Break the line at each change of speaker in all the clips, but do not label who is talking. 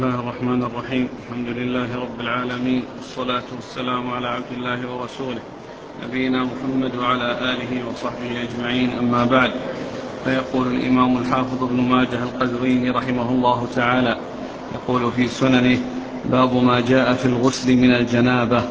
بسم الله الرحمن الرحيم. الحمد لله رب العالمين، والصلاة والسلام على عبد الله ورسوله نبينا محمد وعلى آله وصحبه أجمعين، أما بعد. فيقول الإمام الحافظ ابن ماجه القزويني رحمه الله تعالى، يقول في سننه: باب ما جاء في الغسل من الجنابة.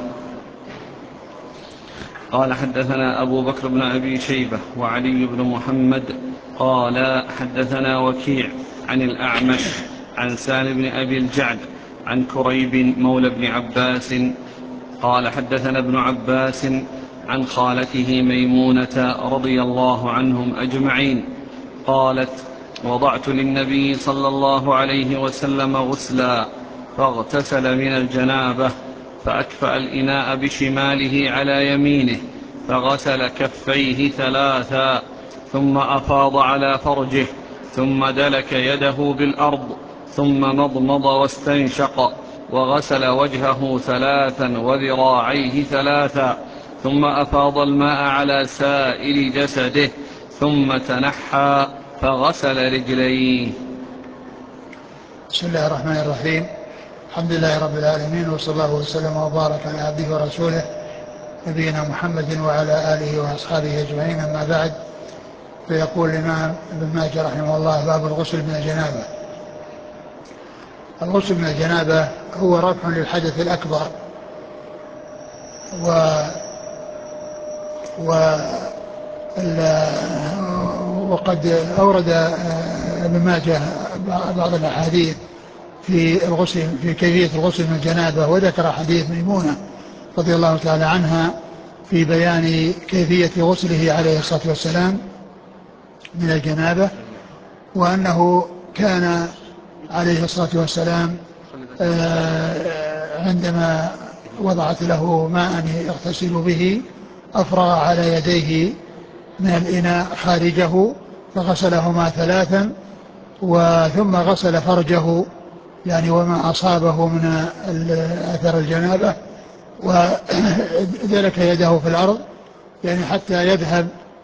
قال: حدثنا أبو بكر بن أبي شيبة وعلي بن محمد قال: حدثنا وكيع عن الأعمش عن سالم بن أبي الجعد عن كريب مولى بن عباس قال: حدثنا ابن عباس عن خالته ميمونة رضي الله عنهم أجمعين قالت: وضعت للنبي صلى الله عليه وسلم غسلا فاغتسل من الجنابة، فأكفأ الإناء بشماله على يمينه، فغسل كفيه ثلاثا، ثم أفاض على فرجه، ثم دلك يده بالأرض، ثم مضمض واستنشق، وغسل وجهه ثلاثا وذراعيه ثلاثا، ثم أفاض الماء على سائر جسده، ثم تنحى فغسل رجليه.
بسم الله الرحمن الرحيم. الحمد لله رب العالمين، وصلى الله وسلم وبارك على عبده ورسوله نبينا محمد وعلى آله وأصحابه أجمعين، أما بعد. فيقول الإمام ابن ماجه رحمه الله: باب الغسل من الجنابة. الغسل من الجنابة هو رفع للحدث الأكبر، و وقد أورد ابن ماجه بعض الأحاديث في الغسل، في كيفية الغسل من الجنابة، وذكر حديث ميمونة رضي الله تعالى عنها في بيان كيفية غسله عليه الصلاة والسلام من الجنابة، وأنه كان عليه الصلاة والسلام عندما وضعت له ماء يغتسل به أفرغ على يديه من الإناء خارجه فغسلهما ثلاثا، ثم غسل فرجه يعني وما أصابه من أثر الجنابة، ودلك يده في الأرض يعني حتى يذهب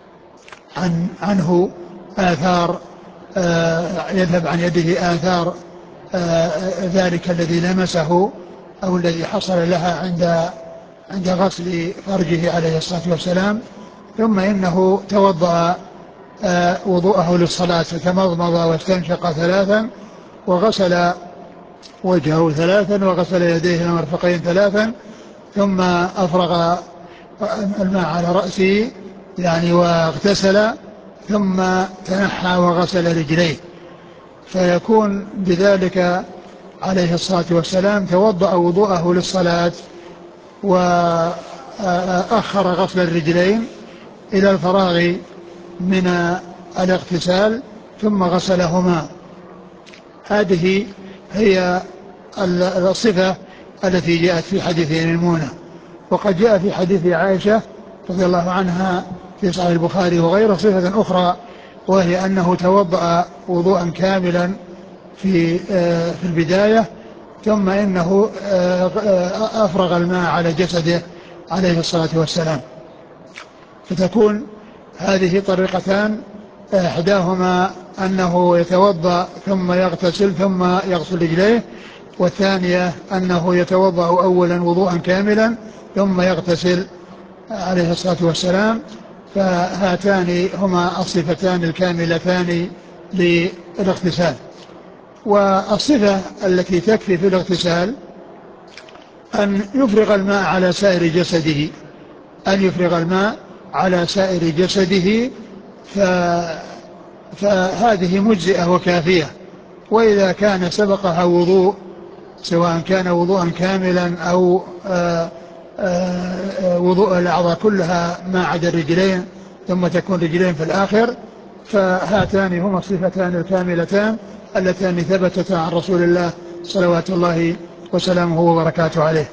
عنه آثار، يذهب عن يده آثار ذلك الذي لمسه أو الذي حصل لها عند غسل فرجه عليه الصلاة والسلام. ثم إنه توضأ وضوءه للصلاة، فتمضمض واستنشق ثلاثا، وغسل وجهه ثلاثا، وغسل يديه المرفقين ثلاثا، ثم أفرغ الماء على رأسه يعني واغتسل، ثم تنحى وغسل رجليه، فيكون بذلك عليه الصلاة والسلام توضأ وضوءه للصلاة، وأخر غسل الرجلين إلى الفراغ من الاغتسال ثم غسلهما. هذه هي الصفة التي جاءت في حديث ميمونة. وقد جاء في حديث عائشة رضي الله عنها في صحيح البخاري وغيره صفة أخرى، وهي أنه توضأ وضوءا كاملا في البداية، ثم إنه أفرغ الماء على جسده عليه الصلاة والسلام. فتكون هذه طريقتان: إحداهما أنه يتوضأ ثم يغتسل ثم يغسل رجليه، والثانية أنه يتوضأ أولا وضوءا كاملا ثم يغتسل عليه الصلاة والسلام. فهاتان هما الصفتان الكاملتان للاغتسال. والصفة التي تكفي في الاغتسال أن يفرغ الماء على سائر جسده، أن يفرغ الماء على سائر جسده، فهذه مجزئة وكافية. وإذا كان سبقها وضوء، سواء كان وضوءا كاملا أو وضوء الأعضاء كلها ما عدا الرجلين ثم تكون رجلين في الآخر، فهاتان هما الصفتان الكاملتان اللتان ثبتتا عن رسول الله صلوات الله وسلامه وبركاته عليه.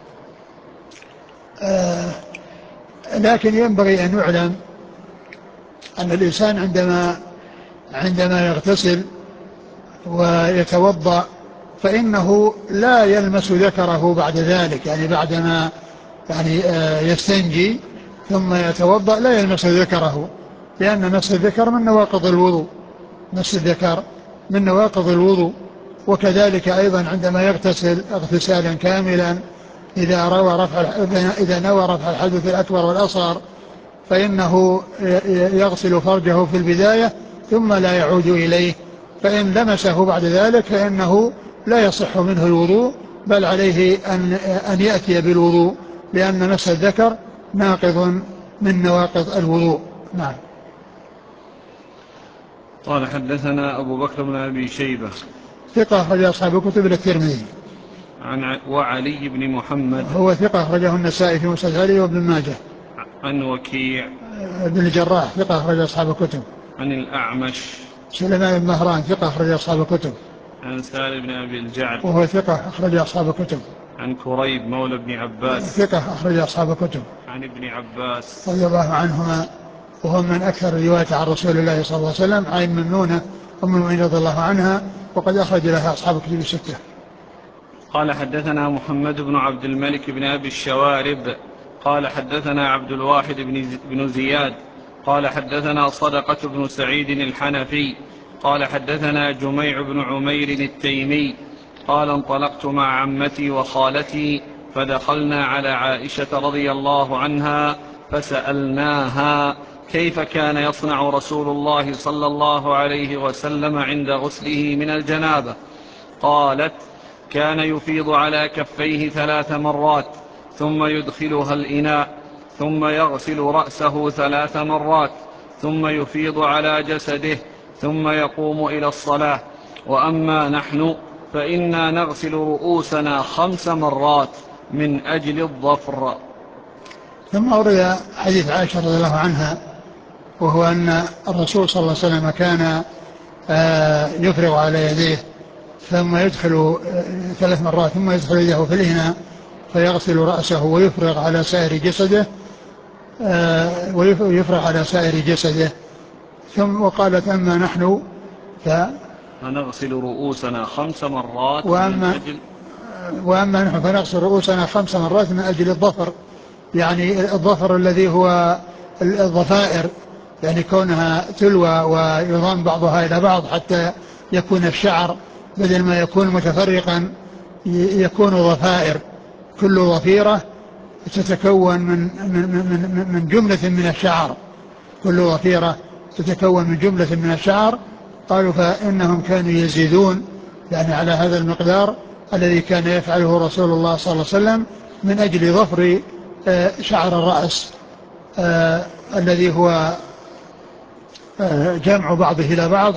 لكن ينبغي أن يعلم أن الإنسان عندما يغتسل ويتوضأ فإنه لا يلمس ذكره بعد ذلك، يعني بعدما يستنجي ثم يتوضأ لا يلمس ذكره، لأن مس الذكر من نواقض الوضوء، مس الذكر من نواقض الوضوء، وكذلك أيضا عندما يغتسل اغتسالا كاملا إذا نوى رفع الحدث الأكبر والأصغر فإنه يغسل فرجه في البداية ثم لا يعود إليه، فإن لمسه بعد ذلك فإنه لا يصح منه الوضوء، بل عليه أن يأتي بالوضوء، لأن مس الذكر ناقض من نواقض الوضوء. نعم.
قال حدثنا أبو بكر بن أبي شيبة
ثقة أخرج أصحاب الكتب إلا الترمذي.
وعلي بن محمد
هو ثقة أخرجه النسائي في مسند علي وابن ماجه.
عن وكيع
بن الجراح ثقة أخرج أصحاب الكتب.
عن الأعمش
سليمان بن مهران ثقة أخرج أصحاب الكتب.
عن سالم بن أبي الجعد
وهو ثقة أخرج أصحاب الكتب.
عن كريب مولى ابن عباس
ثقة أخرج أصحاب الكتب.
عن ابن عباس
رضي الله عنهما، وهم من أكثر الرواية عن رسول الله صلى الله عليه وسلم، عن ممنونة أم المؤمنين رضي الله عنها، وقد أخرج لها أصحاب الكتب الستة.
قال حدثنا محمد بن عبد الملك بن أبي الشوارب قال حدثنا عبد الواحد بن زياد قال حدثنا صدقة بن سعيد الحنفي قال حدثنا جميع بن عمير التيمي قال انطلقت مع عمتي وخالتي فدخلنا على عائشة رضي الله عنها فسألناها كيف كان يصنع رسول الله صلى الله عليه وسلم عند غسله من الجنابة. قالت كان يفيض على كفيه 3 مرات ثم يدخلها الإناء ثم يغسل رأسه 3 مرات ثم يفيض على جسده ثم يقوم إلى الصلاة. وأما نحن فإنا نغسل رؤوسنا 5 مرات من أجل الظفر.
ثم أورد حديث عائشة رضي الله عنها، وهو أن الرسول صلى الله عليه وسلم كان يفرغ على يديه ثم يدخل 3 مرات ثم يدخل يده في الإناء فيغسل رأسه ويفرغ على سائر جسده ثم وقالت أما نحن
فنغسل رؤوسنا 5 مرات
وأما نحن فنغسل رؤوسنا 5 مرات من أجل الظفر، يعني الظفر الذي هو الضفائر، يعني كونها تلوى ويضم بعضها إلى بعض حتى يكون الشعر بدل ما يكون متفرقا يكون ضفائر، كل ضفيرة تتكون من جملة من الشعر، كل ضفيرة تتكون من جملة من الشعر. قالوا فإنهم كانوا يزيدون يعني على هذا المقدار الذي كان يفعله رسول الله صلى الله عليه وسلم من أجل ظفر شعر الرأس الذي هو جمع بعضه إلى بعض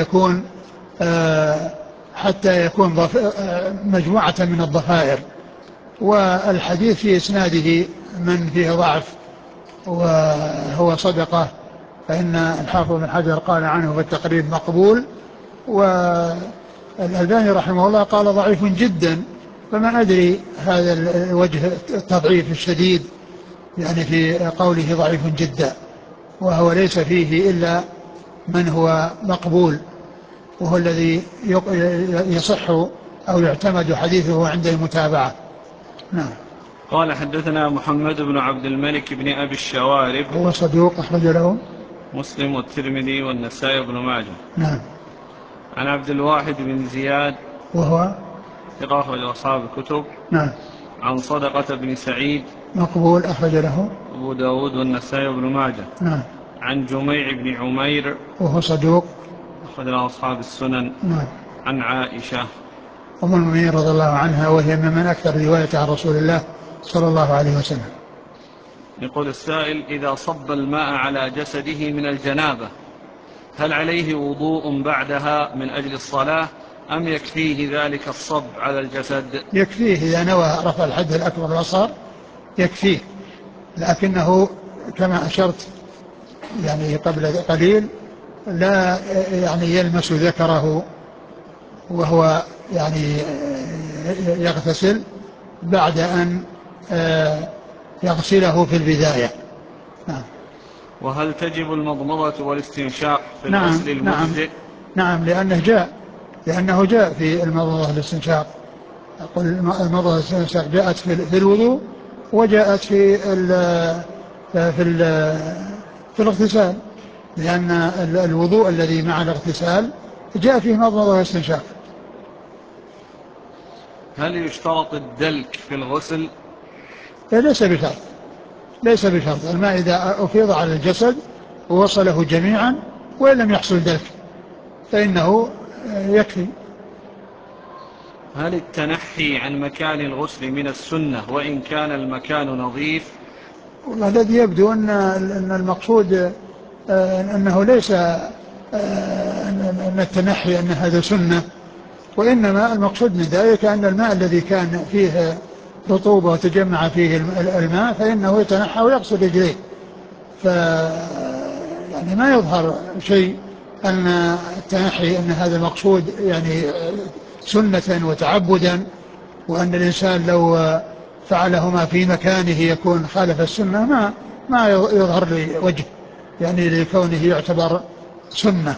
حتى يكون مجموعة من الضفائر. والحديث في إسناده من فيه ضعف وهو صدقة، فإن الحافظ بن حجر قال عنه في التقريب مقبول، والألباني رحمه الله قال ضعيف جدا، فما أدري هذا الوجه التضعيف الشديد يعني في قوله ضعيف جدا، وهو ليس فيه إلا من هو مقبول وهو الذي يصح أو يعتمد حديثه عند المتابعة. نعم.
قال حدثنا محمد بن عبد الملك بن أبي الشوارب
هو صدوق أخرج له
مسلم والترمذي والنسائي بن ماجه.
نعم.
عن عبد الواحد بن زياد
وهو
ثقة أخرج أصحاب الكتب.
نعم.
عن صدقة بن سعيد
مقبول أخرج له
أبو داود والنسائي بن ماجه.
نعم.
عن جميع بن عمير
وهو صدوق
أخرج له أصحاب السنن.
نعم.
عن عائشة
أم المؤمنين رضي الله عنها، وهي من أكثر رواية عن رسول الله صلى الله عليه وسلم.
يقول السائل إذا صب الماء على جسده من الجنابة هل عليه وضوء بعدها من أجل الصلاة أم يكفيه ذلك الصب على الجسد؟
يكفيه إذا نوى رفع الحدث الأكبر والأصغر يكفيه، لكنه كما أشرت يعني قبل قليل لا يعني يلمس ذكره وهو يعني يغتسل بعد أن يغسله في البداية. نعم.
وهل تجب المضمضة والاستنشاق في الغسل المجزئ؟
نعم لأنه جاء في المضمضة والاستنشاق. أقول المضمضة والاستنشاق جاءت في الوضوء وجاءت في الاغتسال، لأن الوضوء الذي مع الاغتسال جاء فيه مضمضة واستنشاق.
هل يشترط الدلك في الغسل؟
ليس بشرط. الماء إذا أفيض على الجسد ووصله جميعا وإن لم يحصل دلك فإنه يكفي.
هل التنحي عن مكان الغسل من السنة وإن كان المكان نظيف؟
والله الذي يبدو أن المقصود أنه ليس أن التنحي أن هذا سنة، وإنما المقصود من ذلك أن الماء الذي كان فيه رطوبة وتجمع فيه الماء فإنه يتنحى ويغسل رجليه. يعني ما يظهر شيء أن التنحي أن هذا المقصود يعني سنة وتعبدا، وأن الإنسان لو فعلهما في مكانه يكون خالف السنة. ما يظهر لي وجه يعني لكونه يعتبر سنة.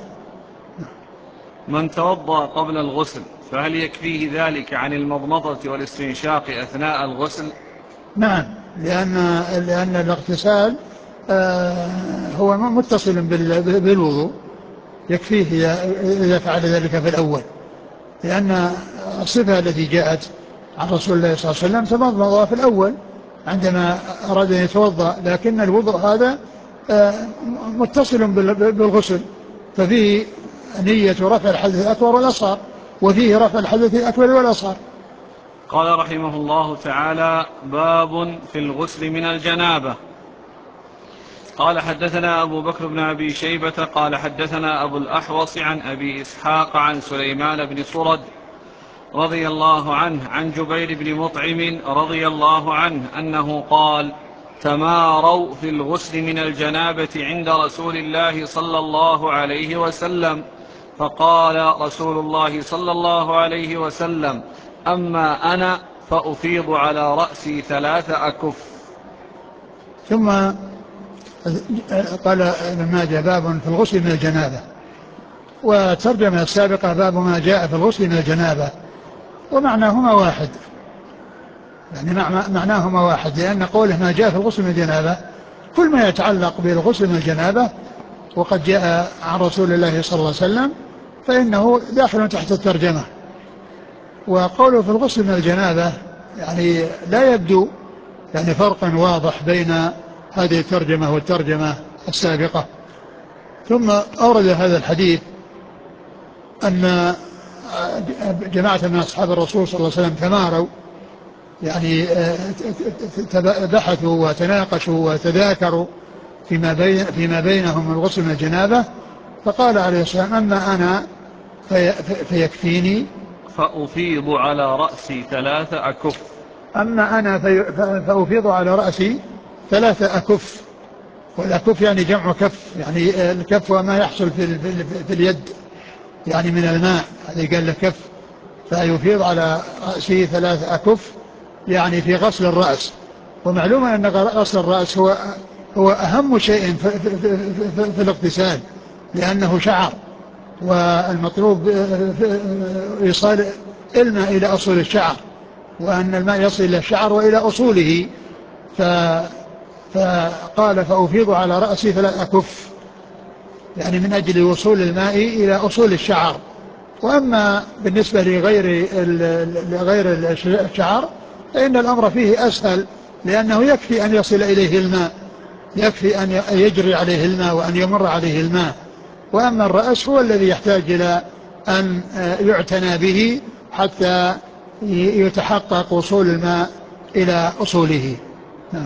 من توضأ قبل الغسل فهل يكفيه ذلك عن المضمضة والاستنشاق أثناء الغسل؟
نعم، لأن الاغتسال هو متصل بالوضوء، يكفيه إذا فعل ذلك في الأول، لأن الصفة التي جاءت عن رسول الله صلى الله عليه وسلم تمضمض في الأول عندما أراد أن يتوضأ، لكن الوضوء هذا متصل بالغسل، ففيه نية رفع الحدث الأكبر والأصغر، وفيه رفع الحدث الأكبر والأصغر.
قال رحمه الله تعالى: باب في الغسل من الجنابة. قال حدثنا أبو بكر بن أبي شيبة قال حدثنا أبو الأحوص عن أبي إسحاق عن سليمان بن صرد رضي الله عنه عن جبير بن مطعم رضي الله عنه أنه قال: تماروا في الغسل من الجنابة عند رسول الله صلى الله عليه وسلم، فقال رسول الله صلى الله عليه وسلم: أما أنا فأفيض على رأسي 3 أكف.
ثم قال ابن ماجه: باب في الغسل من الجنابة، والترجمة السابقة باب ما جاء في الغسل من الجنابة، ومعناهما واحد، يعني معناهما واحد، لأن قوله ما جاء في الغسل من الجنابة كل ما يتعلق بالغسل من الجنابة وقد جاء عن رسول الله صلى الله عليه وسلم فإنه داخل تحت الترجمة. وقوله في الغسل من الجنابة يعني لا يبدو يعني فرق واضح بين هذه الترجمة والترجمة السابقة. ثم أورد هذا الحديث أن جماعة من أصحاب الرسول صلى الله عليه وسلم تماروا، يعني بحثوا وتناقشوا وتذاكروا فيما بينهم الغسل من الجنابة، فقال عليه السلام: أما أنا فيكفيني
فأفيض على رأسي 3 أكف.
أما أنا فأفيض على رأسي 3 أكف، والأكف يعني جمع كف، يعني الكف وما يحصل في اليد يعني من الماء، هذه قال له كف، فيفيض على رأسه 3 أكف يعني في غسل الرأس. ومعلوم أن غسل الرأس هو أهم شيء في الاغتسال، لأنه شعر، والمطلوب إيصال الماء إلى أصول الشعر، وأن الماء يصل إلى الشعر وإلى أصوله. فقال: فأفيض على رأسي 3 أكف، يعني من أجل وصول الماء إلى أصول الشعر. وأما بالنسبة لغير الشعر فإن الأمر فيه أسهل، لأنه يكفي أن يصل إليه الماء، يكفي أن يجري عليه الماء وأن يمر عليه الماء. وأما الرأس هو الذي يحتاج إلى أن يعتنى به حتى يتحقق وصول الماء إلى أصوله. نعم.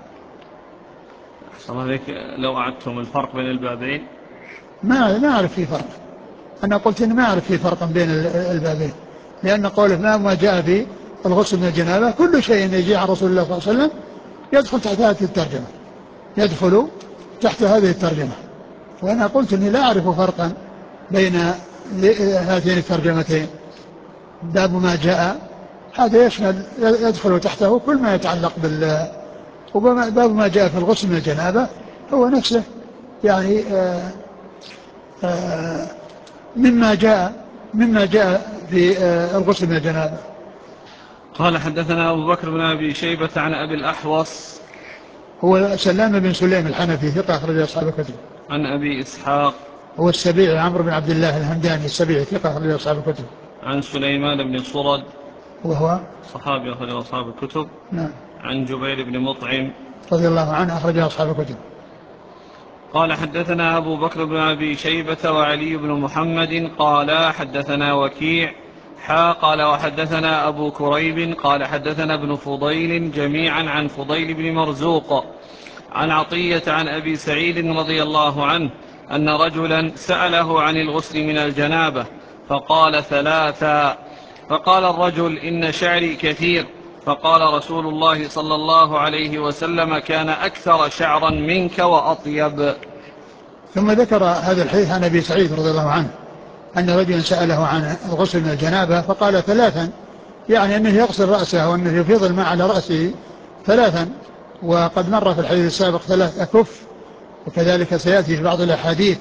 أحسن عليك، لو أعدتم الفرق بين البابين.
ما أعرف في فرق، أنا قلت إن ما أعرف في فرق بين البابين، لأن قوله ما جاء في الغسل من الجنابة كل شيء يجي عن رسول الله صلى الله عليه وسلم يدخل تحت هذه الترجمة، يدخل تحت هذه الترجمة. وأنا قلت إني لا أعرف فرقا بين هاتين الترجمتين. باب ما جاء هذا يشمل يدخل تحته كل ما يتعلق وباب ما جاء في الغسل من الجنابة هو نفسه يعني مما جاء في الغسل من الجنابة.
قال حدثنا أبو بكر بن أبي شيبة عن أبي الأحوص
هو سلام بن سليم الحنفي ثقة أخرج أصحاب الكتب.
عن أبي إسحاق
هو السبيعي عمرو بن عبد الله الهمداني السبيعي ثقة أخرج أصحاب الكتب.
عن سليمان بن صرد
وهو
صحابي أخرج أصحاب الكتب.
نعم.
عن جبير بن مطعم
رضي الله عنه أخرج أصحاب الكتب.
قال حدثنا أبو بكر بن أبي شيبة وعلي بن محمد قال حدثنا وكيع قال وحدثنا أبو كريب قال حدثنا ابن فضيل جميعا عن فضيل بن مرزوق عن عطية عن أبي سعيد رضي الله عنه أن رجلا سأله عن الغسل من الجنابة فقال ثلاثا. فقال الرجل إن شعري كثير. فقال رسول الله صلى الله عليه وسلم كان أكثر شعرا منك وأطيب.
ثم ذكر هذا الحديث عن أبي سعيد رضي الله عنه أن رجلا سأله عن الغسل من الجنابة فقال ثلاثا، يعني أنه يغسل رأسه وأنه يفيض الماء على رأسه ثلاثا، وقد مر في الحديث السابق 3 أكف، وكذلك سيأتي في بعض الأحاديث.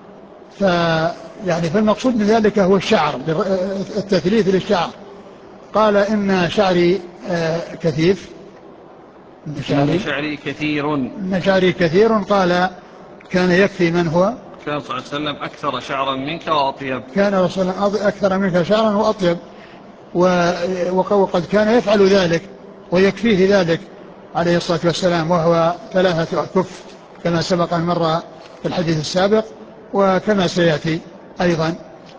فالمقصود من ذلك هو الشعر، التثليث للشعر. قال إن شعري كثيف،
إن شعري كثير.
إن شعري كثير. قال كان يكفي من هو؟
كان صلى الله عليه وسلم أكثر شعرا منك وأطيب.
كان رسول الله أكثر منك شعرا وأطيب، وقد كان يفعل ذلك ويكفيه ذلك عليه الصلاة والسلام، وهو 3 أكف كما سبق أن مر في الحديث السابق وكما سيأتي أيضا.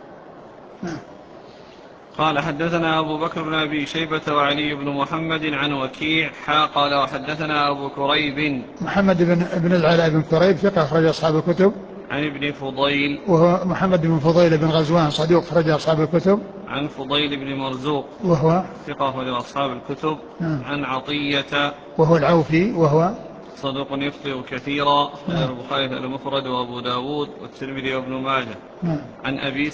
قال حدثنا أبو بكر بن أبي شيبة وعلي بن محمد عن وكيع قال وحدثنا أبو كريب
محمد بن العلاء بن كريب ثقة أخرج أصحاب الكتب.
عن ابن فضيل
وهو محمد بن فضيل بن غزوان صدوق أخرج أصحاب الكتب.
عن فضيل بن مرزوق
وهو
ثقة أخرج أصحاب الكتب. عن عطية
وهو العوفي وهو
صدوق يخطئ كثيرا أخرج البخاري المفرد وأبو داود والترمذي وابن ماجه. عن أبي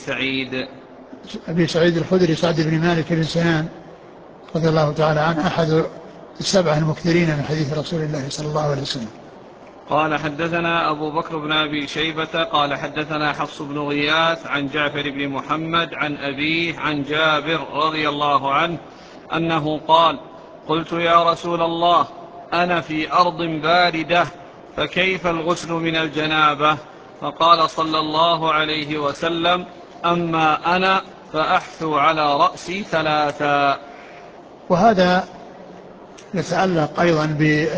سعيد
الخدري سعد بن مالك بن سنان رضي الله تعالى عنه أحد 7 المكثرين من حديث رسول الله صلى الله عليه وسلم.
قال حدثنا أبو بكر بن أبي شيبة قال حدثنا حفص بن غياث عن جعفر بن محمد عن أبيه عن جابر رضي الله عنه أنه قال قلت يا رسول الله أنا في أرض باردة فكيف الغسل من الجنابة؟ فقال صلى الله عليه وسلم أما أنا فأحثو على رأسي 3.
وهذا يتعلق أيضا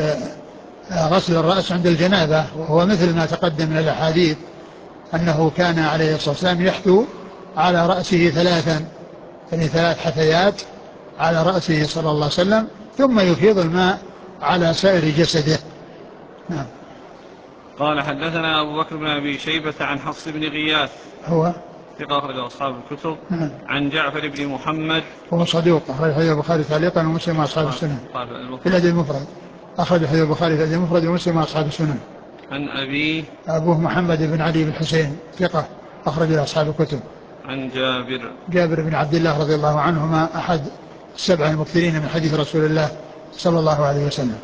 بغسل الرأس عند الجنابة، وهو مثل ما تقدم من الأحاديث أنه كان عليه الصلاة والسلام يحثو على رأسه 3، يعني 3 حثيات على رأسه صلى الله عليه وسلم، ثم يفيض الماء على سائر جسده. نعم.
قال حدثنا أبو بكر بن أبي شيبة عن حفص بن غياث
هو
ثقة أخرج أصحاب الكتب. عن جعفر بن محمد
وهو صدوق أخرج حديث البخاري تعليقا ومسلم وأصحاب السنن في الأدب المفرد. أخرج حديث البخاري في الأدب المفرد ومسلم وأصحاب السنن.
عن
أبوه محمد بن علي بن حسين ثقة أخرج أصحاب الكتب.
عن
جابر بن عبد الله رضي الله عنهما أحد 7 المكثرين من حديث رسول الله صلى الله عليه وسلم.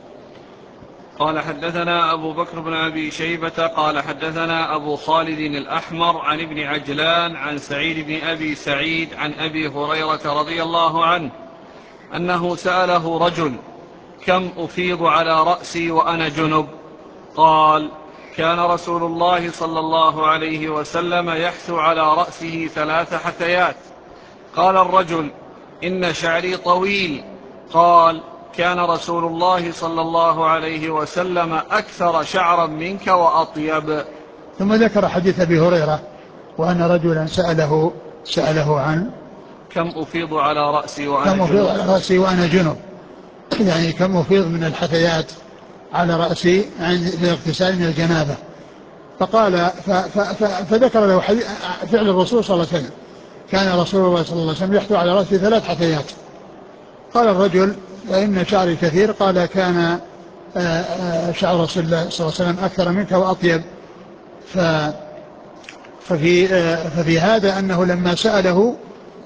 قال حدثنا أبو بكر بن أبي شيبة قال حدثنا أبو خالد الأحمر عن ابن عجلان عن سعيد بن أبي سعيد عن أبي هريرة رضي الله عنه أنه سأله رجل كم أفيض على رأسي وأنا جنب؟ قال كان رسول الله صلى الله عليه وسلم يحثو على رأسه 3 حثيات. قال الرجل إن شعري طويل. قال كان رسول الله صلى الله عليه وسلم أكثر شعرا منك وأطيب.
ثم ذكر حديث أبي هريرة وأن رجلا سأله عن
كم أفيض على رأسي وأنا
جنب، يعني كم أفيض من الحثيات على رأسي عند الاغتسال من الجنابة. فقال فذكر له فعل الرسول صلى الله عليه وسلم، كان رسول الله صلى الله عليه وسلم يحثو على رأسه 3 حثيات. قال الرجل فإن شعري كثير. قال كان شعر رسول الله صلى الله عليه وسلم أكثر منك وأطيب. ففي هذا أنه لما سأله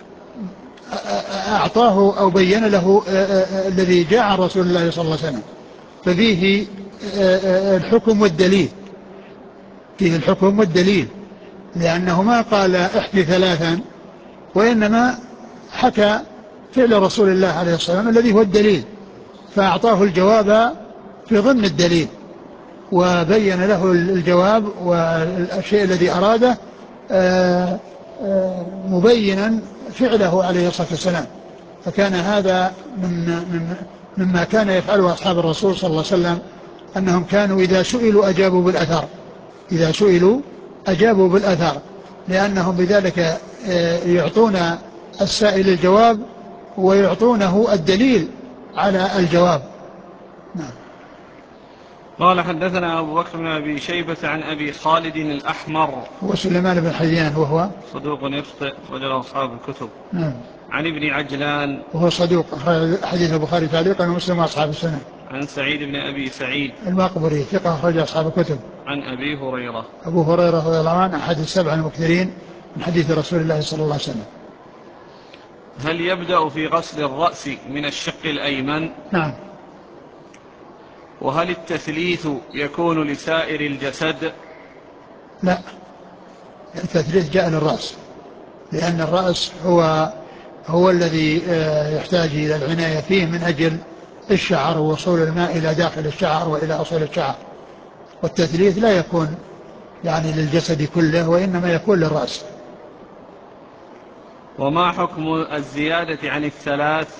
أعطاه أو بين له الذي جاء عن رسول الله صلى الله عليه وسلم، ففيه الحكم والدليل، فيه الحكم والدليل، لأنه ما قال احكي 3 وإنما حكى فعل رسول الله عليه الصلاة والسلام الذي هو الدليل، فأعطاه الجواب في ضمن الدليل وبين له الجواب والشيء الذي أراده مبينا فعله عليه الصلاة والسلام. فكان هذا مما كان يفعله أصحاب الرسول صلى الله عليه وسلم، أنهم كانوا إذا سئلوا أجابوا بالأثر، إذا سئلوا أجابوا بالأثر، لأنهم بذلك يعطون السائل الجواب ويعطونه الدليل على الجواب. نعم.
قال حدثنا أبو بكر بن أبي شيبة عن أبي خالد الأحمر
وسليمان بن حيان وهو
صدوق يخطئ وجره أصحاب الكتب.
نعم.
عن ابن عجلان
وهو صدوق حديث البخاري تعليقا ومسلم وأصحاب السنة.
عن سعيد بن أبي سعيد
المقبري ثقة أخرج أصحاب الكتب.
عن أبي هريرة.
أبو هريرة رضي الله عنه أحد السبع المكثرين من حديث رسول الله صلى الله عليه وسلم.
هل يبدأ في غسل الرأس من الشق الأيمن؟
نعم.
وهل التثليث يكون لسائر الجسد؟
لا، التثليث جاء للرأس، لأن الرأس هو الذي يحتاج إلى العناية فيه من أجل الشعر ووصول الماء إلى داخل الشعر وإلى أصول الشعر، والتثليث لا يكون يعني للجسد كله وإنما يكون للرأس.
وما حكم الزيادة عن الثلاث؟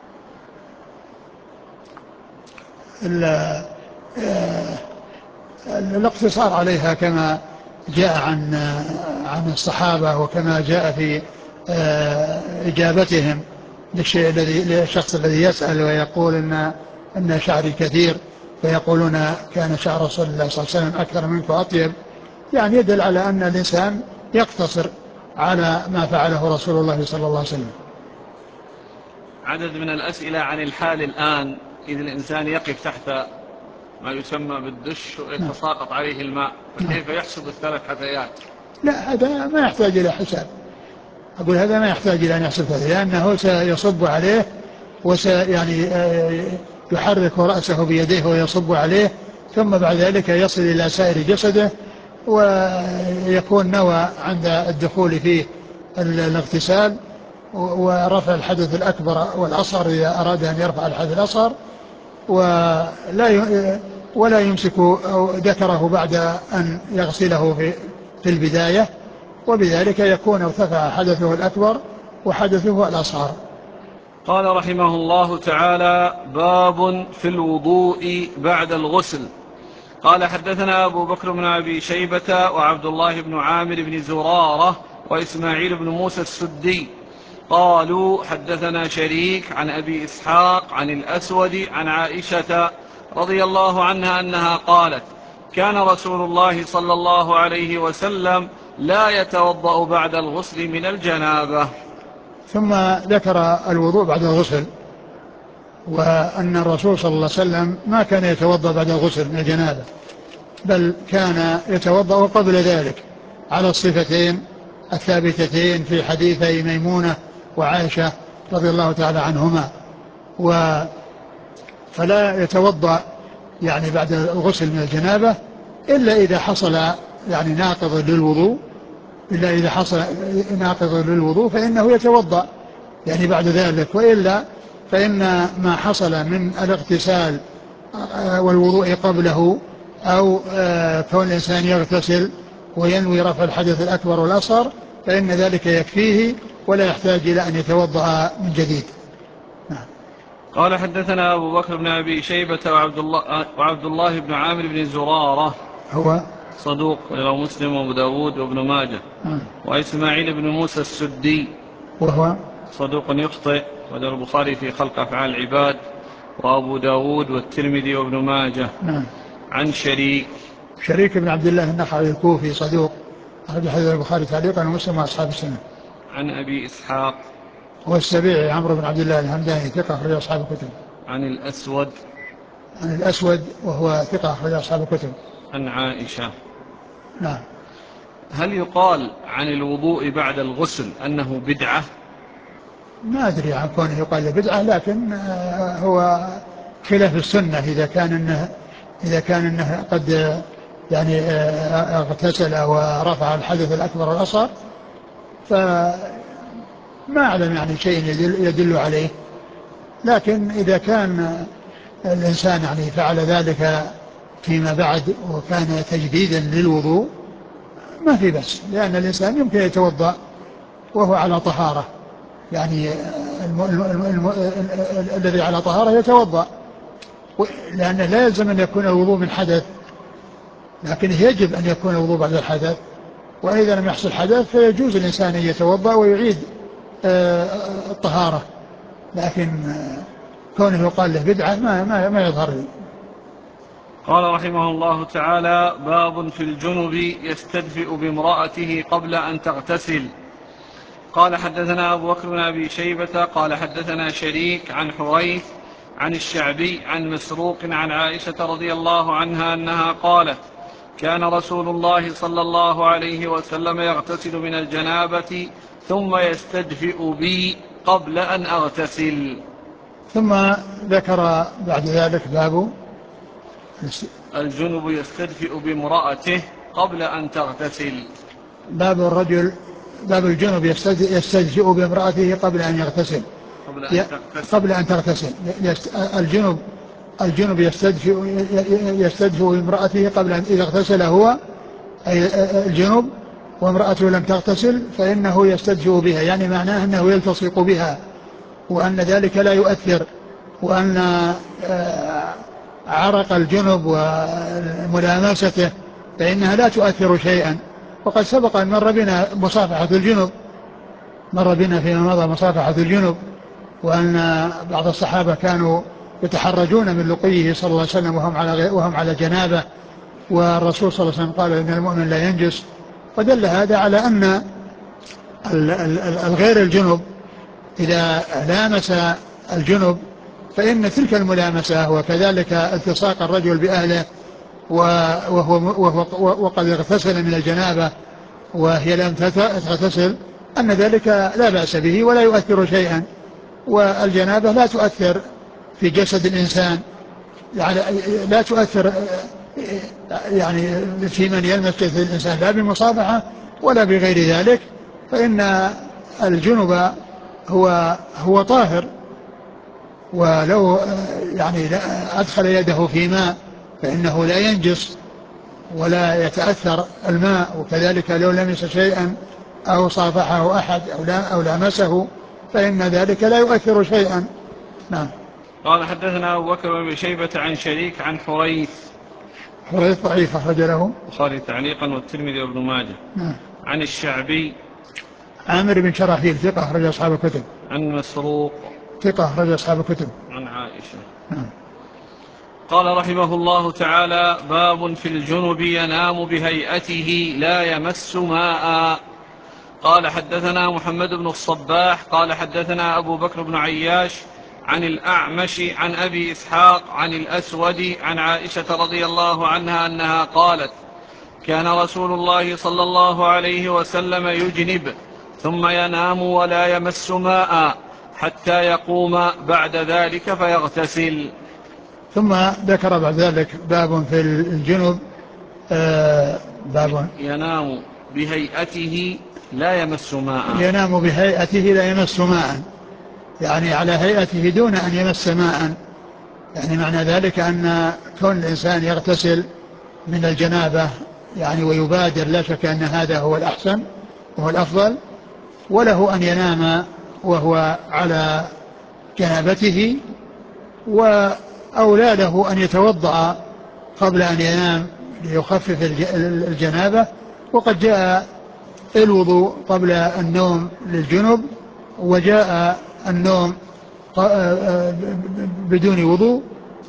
الاقتصار عليها كما جاء عن الصحابة وكما جاء في إجابتهم للشخص الذي يسأل ويقول إن شعري كثير، فيقولون كان شعر رسول الله صلى الله عليه وسلم أكثر منك وأطيب، يعني يدل على أن الإنسان يقتصر على ما فعله رسول الله صلى الله عليه وسلم.
عدد من الأسئلة عن الحال الآن، إذا الإنسان يقف تحت ما يسمى بالدش ويتساقط عليه الماء، فكيف يحسب الثلاث حثيات؟
لا، هذا ما يحتاج إلى حساب، أقول هذا ما يحتاج إلى أن يحسب، لأنه سيصب عليه يعني يحرك رأسه بيديه ويصب عليه، ثم بعد ذلك يصل إلى سائر جسده ويكون نوى عند الدخول في الاغتسال ورفع الحدث الأكبر والأصغر إذا أراد أن يرفع الحدث الأصغر، ولا يمسك ذكره بعد أن يغسله في البداية، وبذلك يكون ارتفع حدثه الأكبر وحدثه الأصغر.
قال رحمه الله تعالى: باب في الوضوء بعد الغسل. قال حدثنا أبو بكر بن أبي شيبة وعبد الله بن عامر بن زرارة وإسماعيل بن موسى السدي قالوا حدثنا شريك عن أبي إسحاق عن الأسود عن عائشة رضي الله عنها أنها قالت: كان رسول الله صلى الله عليه وسلم لا يتوضأ بعد الغسل من الجنابة.
ثم ذكر الوضوء بعد الغسل، وأن الرسول صلى الله عليه وسلم ما كان يتوضأ بعد الغسل من الجنابة، بل كان يتوضأ قبل ذلك على الصفتين الثابتتين في حديثي ميمونة وعائشة رضي الله تعالى عنهما، فلا يتوضأ يعني بعد الغسل من الجنابة إلا إذا حصل يعني ناقض للوضوء فإنه يتوضأ يعني بعد ذلك، وإلا فإن ما حصل من الاغتسال والوضوء قبله أو كون الإنسان يغتسل وينوي رفع الحدث الأكبر والأصغر فإن ذلك يكفيه ولا يحتاج إلى أن يتوضأ من جديد.
قال حدثنا أبو بكر بن أبي شيبة وعبد الله بن عامر بن زرارة
هو
صدوق رواه مسلم وابو داود وابن ماجه. وإسماعيل بن موسى السدي
وهو
صدوق يخطئ وله البخاري في خلق أفعال العباد وأبو داود والترمذي وابن ماجه. عن شريك
بن عبد الله النخعي الكوفي صدوق أخرج حديث البخاري تعليقا ومسلم وأصحاب السنة.
عن أبي إسحاق
والسبيعي عمرو بن عبد الله الهمداني ثقة أخرج أصحاب الكتب.
عن
الأسود وهو ثقة أخرج أصحاب الكتب.
عن عائشة.
نعم.
هل يقال عن الوضوء بعد الغسل أنه بدعة؟
ما أدري عن كونه يقال بدعة، لكن هو خلاف السنة إذا كان إنه قد يعني اغتسل ورفع الحدث الأكبر والأصغر، فما أعلم يعني شيء يدل عليه، لكن إذا كان الإنسان يعني فعل ذلك فيما بعد وكان تجديدا للوضوء ما في بس، لأن الإنسان يمكن يتوضأ وهو على طهارة، يعني الذي على طهارة يتوضأ، لأنه لا يلزم أن يكون الوضوء من حدث، لكن يجب أن يكون الوضوء بعد الحدث. وإذا لم يحصل حدث فيجوز الإنسان أن يتوضأ ويعيد الطهارة، لكن كونه يقال له بدعة ما يظهر لي.
قال رحمه الله تعالى: باب في الجنب يستدفئ بامرأته قبل أن تغتسل. قال حدثنا أبو بكر بن أبي شيبة قال حدثنا شريك عن حريث عن الشعبي عن مسروق عن عائشة رضي الله عنها أنها قالت: كان رسول الله صلى الله عليه وسلم يغتسل من الجنابة ثم يستدفئ بي قبل أن أغتسل.
ثم ذكر بعد ذلك باب
الجنب يستدفئ بامرأته قبل أن تغتسل.
باب الجنب يستدفئ بامرأته قبل أن يغتسل، قبل أن تغتسل. الجنب يستدفئ بامرأته قبل أن إذا اغتسل هو أي الجنب وامرأته لم تغتسل فإنه يستدفئ بها، يعني معناه أنه يلتصق بها، وأن ذلك لا يؤثر، وأن عرق الجنب وملامسته فإنها لا تؤثر شيئا. وقد سبق أن مر بنا مصافحة الجنب، مر بنا فيما مضى مصافحة الجنب، وأن بعض الصحابة كانوا يتحرجون من لقيه صلى الله عليه وسلم وهم على جنابه، والرسول صلى الله عليه وسلم قال إن المؤمن لا ينجس. ودل هذا على أن الغير الجنب إذا لامس الجنب فإن تلك الملامسة وكذلك التصاق الرجل بأهله وقد اغتسل من الجنابة وهي لم تغتسل أن ذلك لا بأس به ولا يؤثر شيئا. والجنابة لا تؤثر في جسد الإنسان، يعني لا تؤثر يعني في من يلمس جسد الإنسان لا بالمصافحة ولا بغير ذلك، فإن الجنب هو طاهر، ولو يعني أدخل يده في ماء فإنه لا ينجس ولا يتأثر الماء، وكذلك لو لمس شيئا أو صافحه أحد أو لامسه فإن ذلك لا يؤثر شيئا. نعم.
قال حدثنا أبو بكر بن شيبة عن شريك عن حريث
ضعيف أخرج له
البخاري تعليقا والترمذي وابن ماجه.
نعم.
عن الشعبي
عامر بن شراحيل ثقة أخرج أصحاب الكتب.
عن مسروق
ثقة أخرج أصحاب الكتب.
عن عائشة.
نعم.
قال رحمه الله تعالى: باب في الجنب ينام بهيئته لا يمس ماء. قال حدثنا محمد بن الصباح قال حدثنا أبو بكر بن عياش عن الأعمش عن أبي إسحاق عن الأسود عن عائشة رضي الله عنها أنها قالت: كان رسول الله صلى الله عليه وسلم يجنب ثم ينام ولا يمس ماء حتى يقوم بعد ذلك فيغتسل.
ثم ذكر بعد ذلك باب في الجنب باب
ينام بهيئته لا يمس ماء.
ينام بهيئته لا يمس ماء، يعني على هيئته دون أن يمس ماء، يعني معنى ذلك أن كون الإنسان يغتسل من الجنابة يعني ويبادر، لا شك أن هذا هو الأحسن وهو الأفضل، وله أن ينام وهو على جنابته، وأولى له أن يتوضأ قبل أن ينام ليخفف الجنابة. وقد جاء الوضوء قبل النوم للجنب، وجاء النوم بدون وضوء،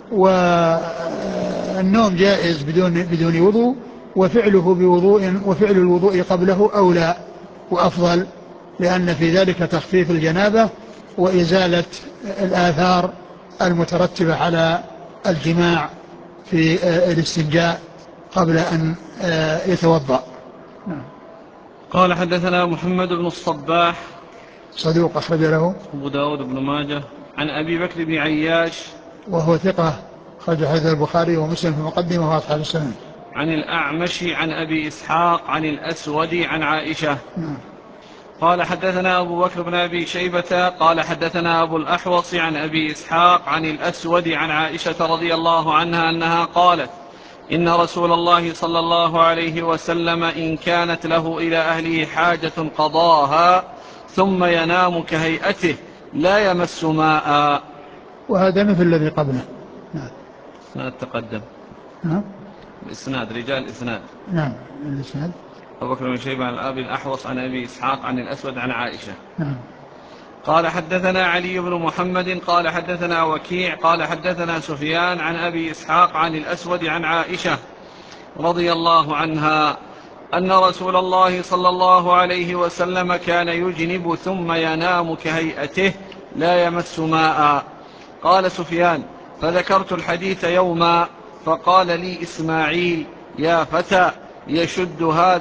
والنوم جائز بدون وضوء، وفعله بوضوء، وفعل الوضوء قبله أولى وأفضل، لأن في ذلك تخفيف الجنابة وإزالة الآثار المترتبة على الجماع في الاستنجاء قبل أن يتوضأ.
قال حدثنا محمد بن الصباح
صدوق أخرج له
أبو داود بن ماجه عن أبي بكر بن عياش
وهو ثقة أخرج حديث البخاري ومسلم في المقدمة وأصحاب السنن.
عن الأعمش عن أبي إسحاق عن الأسود عن عائشة. قال حدثنا أبو بكر بن أبي شيبة قال حدثنا أبو الأحوص عن أبي إسحاق عن الأسود عن عائشة رضي الله عنها أنها قالت: إن رسول الله صلى الله عليه وسلم إن كانت له إلى أهله حاجة قضاها ثم ينام كهيئته لا يمس ماء.
وهذا مثل الذي قبله. نعم.
إسناد تقدم.
نعم.
الإسناد رجال إسناد.
نعم الإسناد.
أبو بكر بن شيبة عن الأبي الأحوص عن أبي إسحاق عن الأسود عن عائشة.
نعم.
قال حدثنا علي بن محمد قال حدثنا وكيع قال حدثنا سفيان عن أبي إسحاق عن الأسود عن عائشة رضي الله عنها أن رسول الله صلى الله عليه وسلم كان يجنب ثم ينام كهيئته لا يمس ماء. قال سفيان فذكرت الحديث يوما فقال لي إسماعيل يا فتى يشد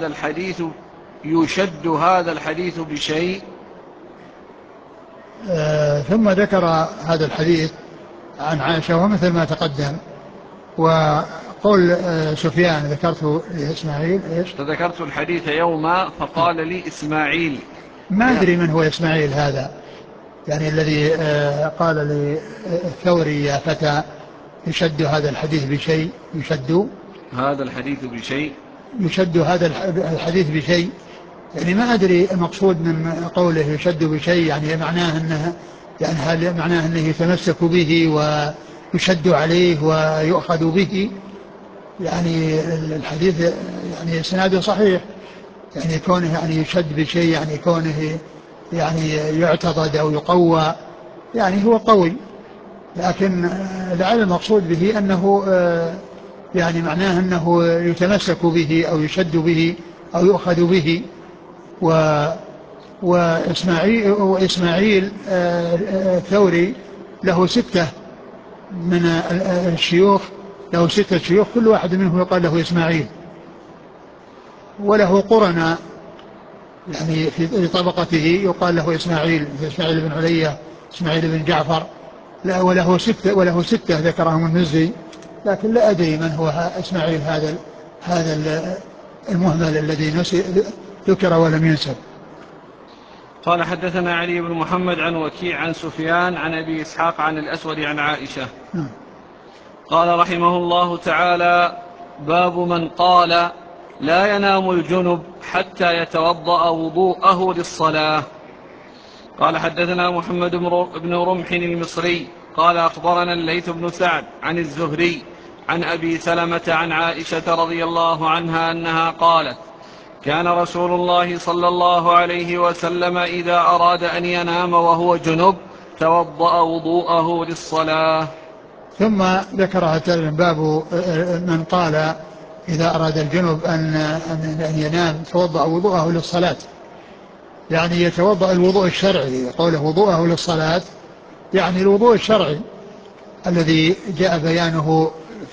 هذا الحديث بشيء.
ثم ذكر هذا الحديث عن عائشة ومثل ما تقدم. وقول سفيان ذكرت لإسماعيل إيش؟
فذكرت الحديث يوما فقال لي إسماعيل.
ما أدري من هو إسماعيل هذا، يعني الذي قال للثوري يا فتى يشد هذا الحديث بشيء. يشد
هذا الحديث بشيء.
يشد هذا الحديث بشيء، يعني ما أدري المقصود من قوله يشد بشيء، يعني معناه أنه، يعني هل معناه أنه يتمسك به ويشد عليه ويؤخذ به؟ يعني الحديث يعني إسناده صحيح، يعني كونه يعني يشد بشيء يعني كونه يعني يعتضد أو يقوى، يعني هو قوي، لكن لعل المقصود به أنه يعني معناه أنه يتمسك به أو يشد به أو يؤخذ به. وإسماعيل الثوري له 6 من الشيوخ، له 6 شيوخ كل واحد منهم يقال له إسماعيل، وله قرنا يعني في طبقته يقال له إسماعيل بن علية، إسماعيل بن جعفر، لا وله 6 ذكرهم المزي، لكن لا أدري من هو إسماعيل هذا المهمل الذي ذكر ولم ينسب.
قال حدثنا علي بن محمد عن وكيع عن سفيان عن أبي إسحاق عن الأسود عن عائشة. قال رحمه الله تعالى باب من قال لا ينام الجنب حتى يتوضأ وضوءه للصلاة. قال حدثنا محمد بن رمح المصري قال أخبرنا الليث بن سعد عن الزهري عن أبي سلمة عن عائشة رضي الله عنها أنها قالت كان رسول الله صلى الله عليه وسلم إذا أراد أن ينام وهو جنب توضأ وضوءه للصلاة.
ثم ذكر هذا باب من قال إذا أراد الجنب أن ينام توضأ وضوءه للصلاة، يعني يتوضأ الوضوء الشرعي، قوله وضوءه للصلاة يعني الوضوء الشرعي الذي جاء بيانه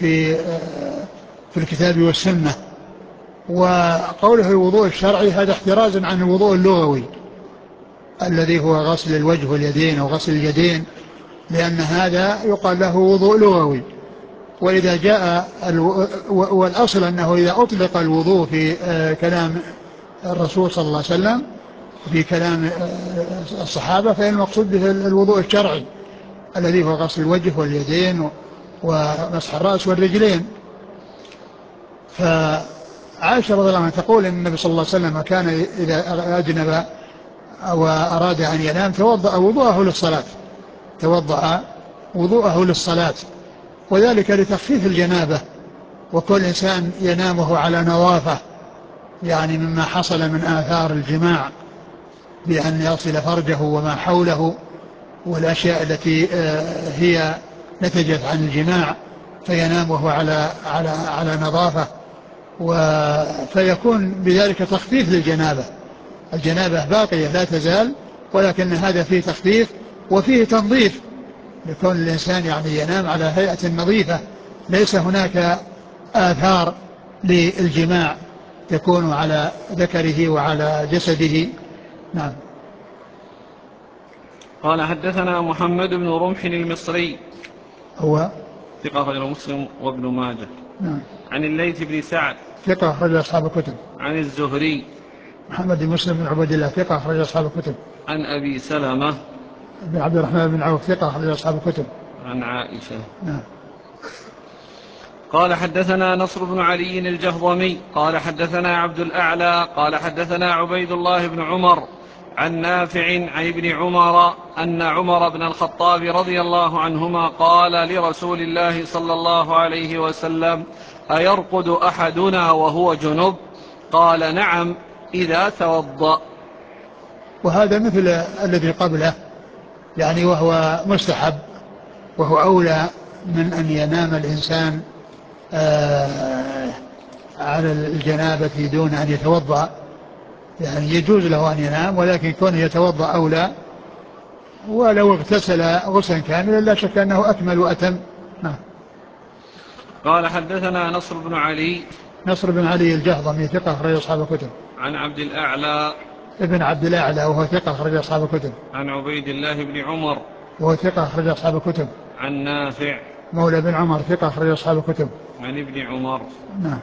في الكتاب والسنة. وقوله الوضوء الشرعي هذا احتراز عن الوضوء اللغوي الذي هو غسل الوجه واليدين أو غسل اليدين، لأن هذا يقال له وضوء لغوي. وإذا جاء والأصل أنه إذا أطلق الوضوء في كلام الرسول صلى الله عليه وسلم في كلام الصحابة فإن المقصود به الوضوء الشرعي الذي هو غسل الوجه واليدين ومسح الرأس والرجلين. فعائشة رضي الله عنها تقول إن النبي صلى الله عليه وسلم كان إذا أجنب أو أراد أن ينام توضأ وضوءه للصلاة، وذلك لتخفيف الجنابة، وكل إنسان ينامه على نظافة، يعني مما حصل من آثار الجماع بأن يصل فرجه وما حوله والأشياء التي هي نتجت عن الجماع، فينام وهو على نظافة، فيكون بذلك تخفيف للجنابة. الجنابة باقية لا تزال، ولكن هذا فيه تخفيف وفيه تنظيف لكون الإنسان يعني ينام على هيئة نظيفة، ليس هناك آثار للجماع تكون على ذكره وعلى جسده. نعم.
قال حدثنا محمد بن رمح المصري
هو
ثقة أخرجه مسلم وابن ماجه.
نعم.
عن الليث بن سعد
ثقة أخرج أصحاب الكتب.
عن الزهري
محمد بن مسلم بن عبد الله ثقة أخرج أصحاب الكتب.
عن أبي سلمة
بن عبد الرحمن بن عوف ثقة أخرج أصحاب الكتب.
عن عائشة.
نعم.
قال حدثنا نصر بن علي الجهضمي قال حدثنا عبد الأعلى قال حدثنا عبيد الله بن عمر عن نافع عن ابن عمر أن عمر بن الخطاب رضي الله عنهما قال لرسول الله صلى الله عليه وسلم: أيرقد أحدنا وهو جنب؟ قال: نعم إذا توضأ.
وهذا مثل الذي قبله، يعني وهو مستحب، وهو أولى من أن ينام الإنسان على الجنابة دون أن يتوضأ. يعني يجوز له أن ينام، ولكن كونه يتوضأ أولى، ولو اغتسل غسلا كاملا لا شك أنه أكمل وأتم.
قال: حدثنا نصر بن علي.
نصر بن علي الجهضمي ثقة أخرج أصحاب الكتب.
عن عبد الأعلى
ابن عبد الأعلى وهو ثقة أخرج أصحاب الكتب.
عن عبيد الله بن عمر
وهو ثقة أخرج أصحاب الكتب.
عن نافع
مولى بن عمر ثقة أخرج أصحاب الكتب.
عن ابن عمر.
نعم.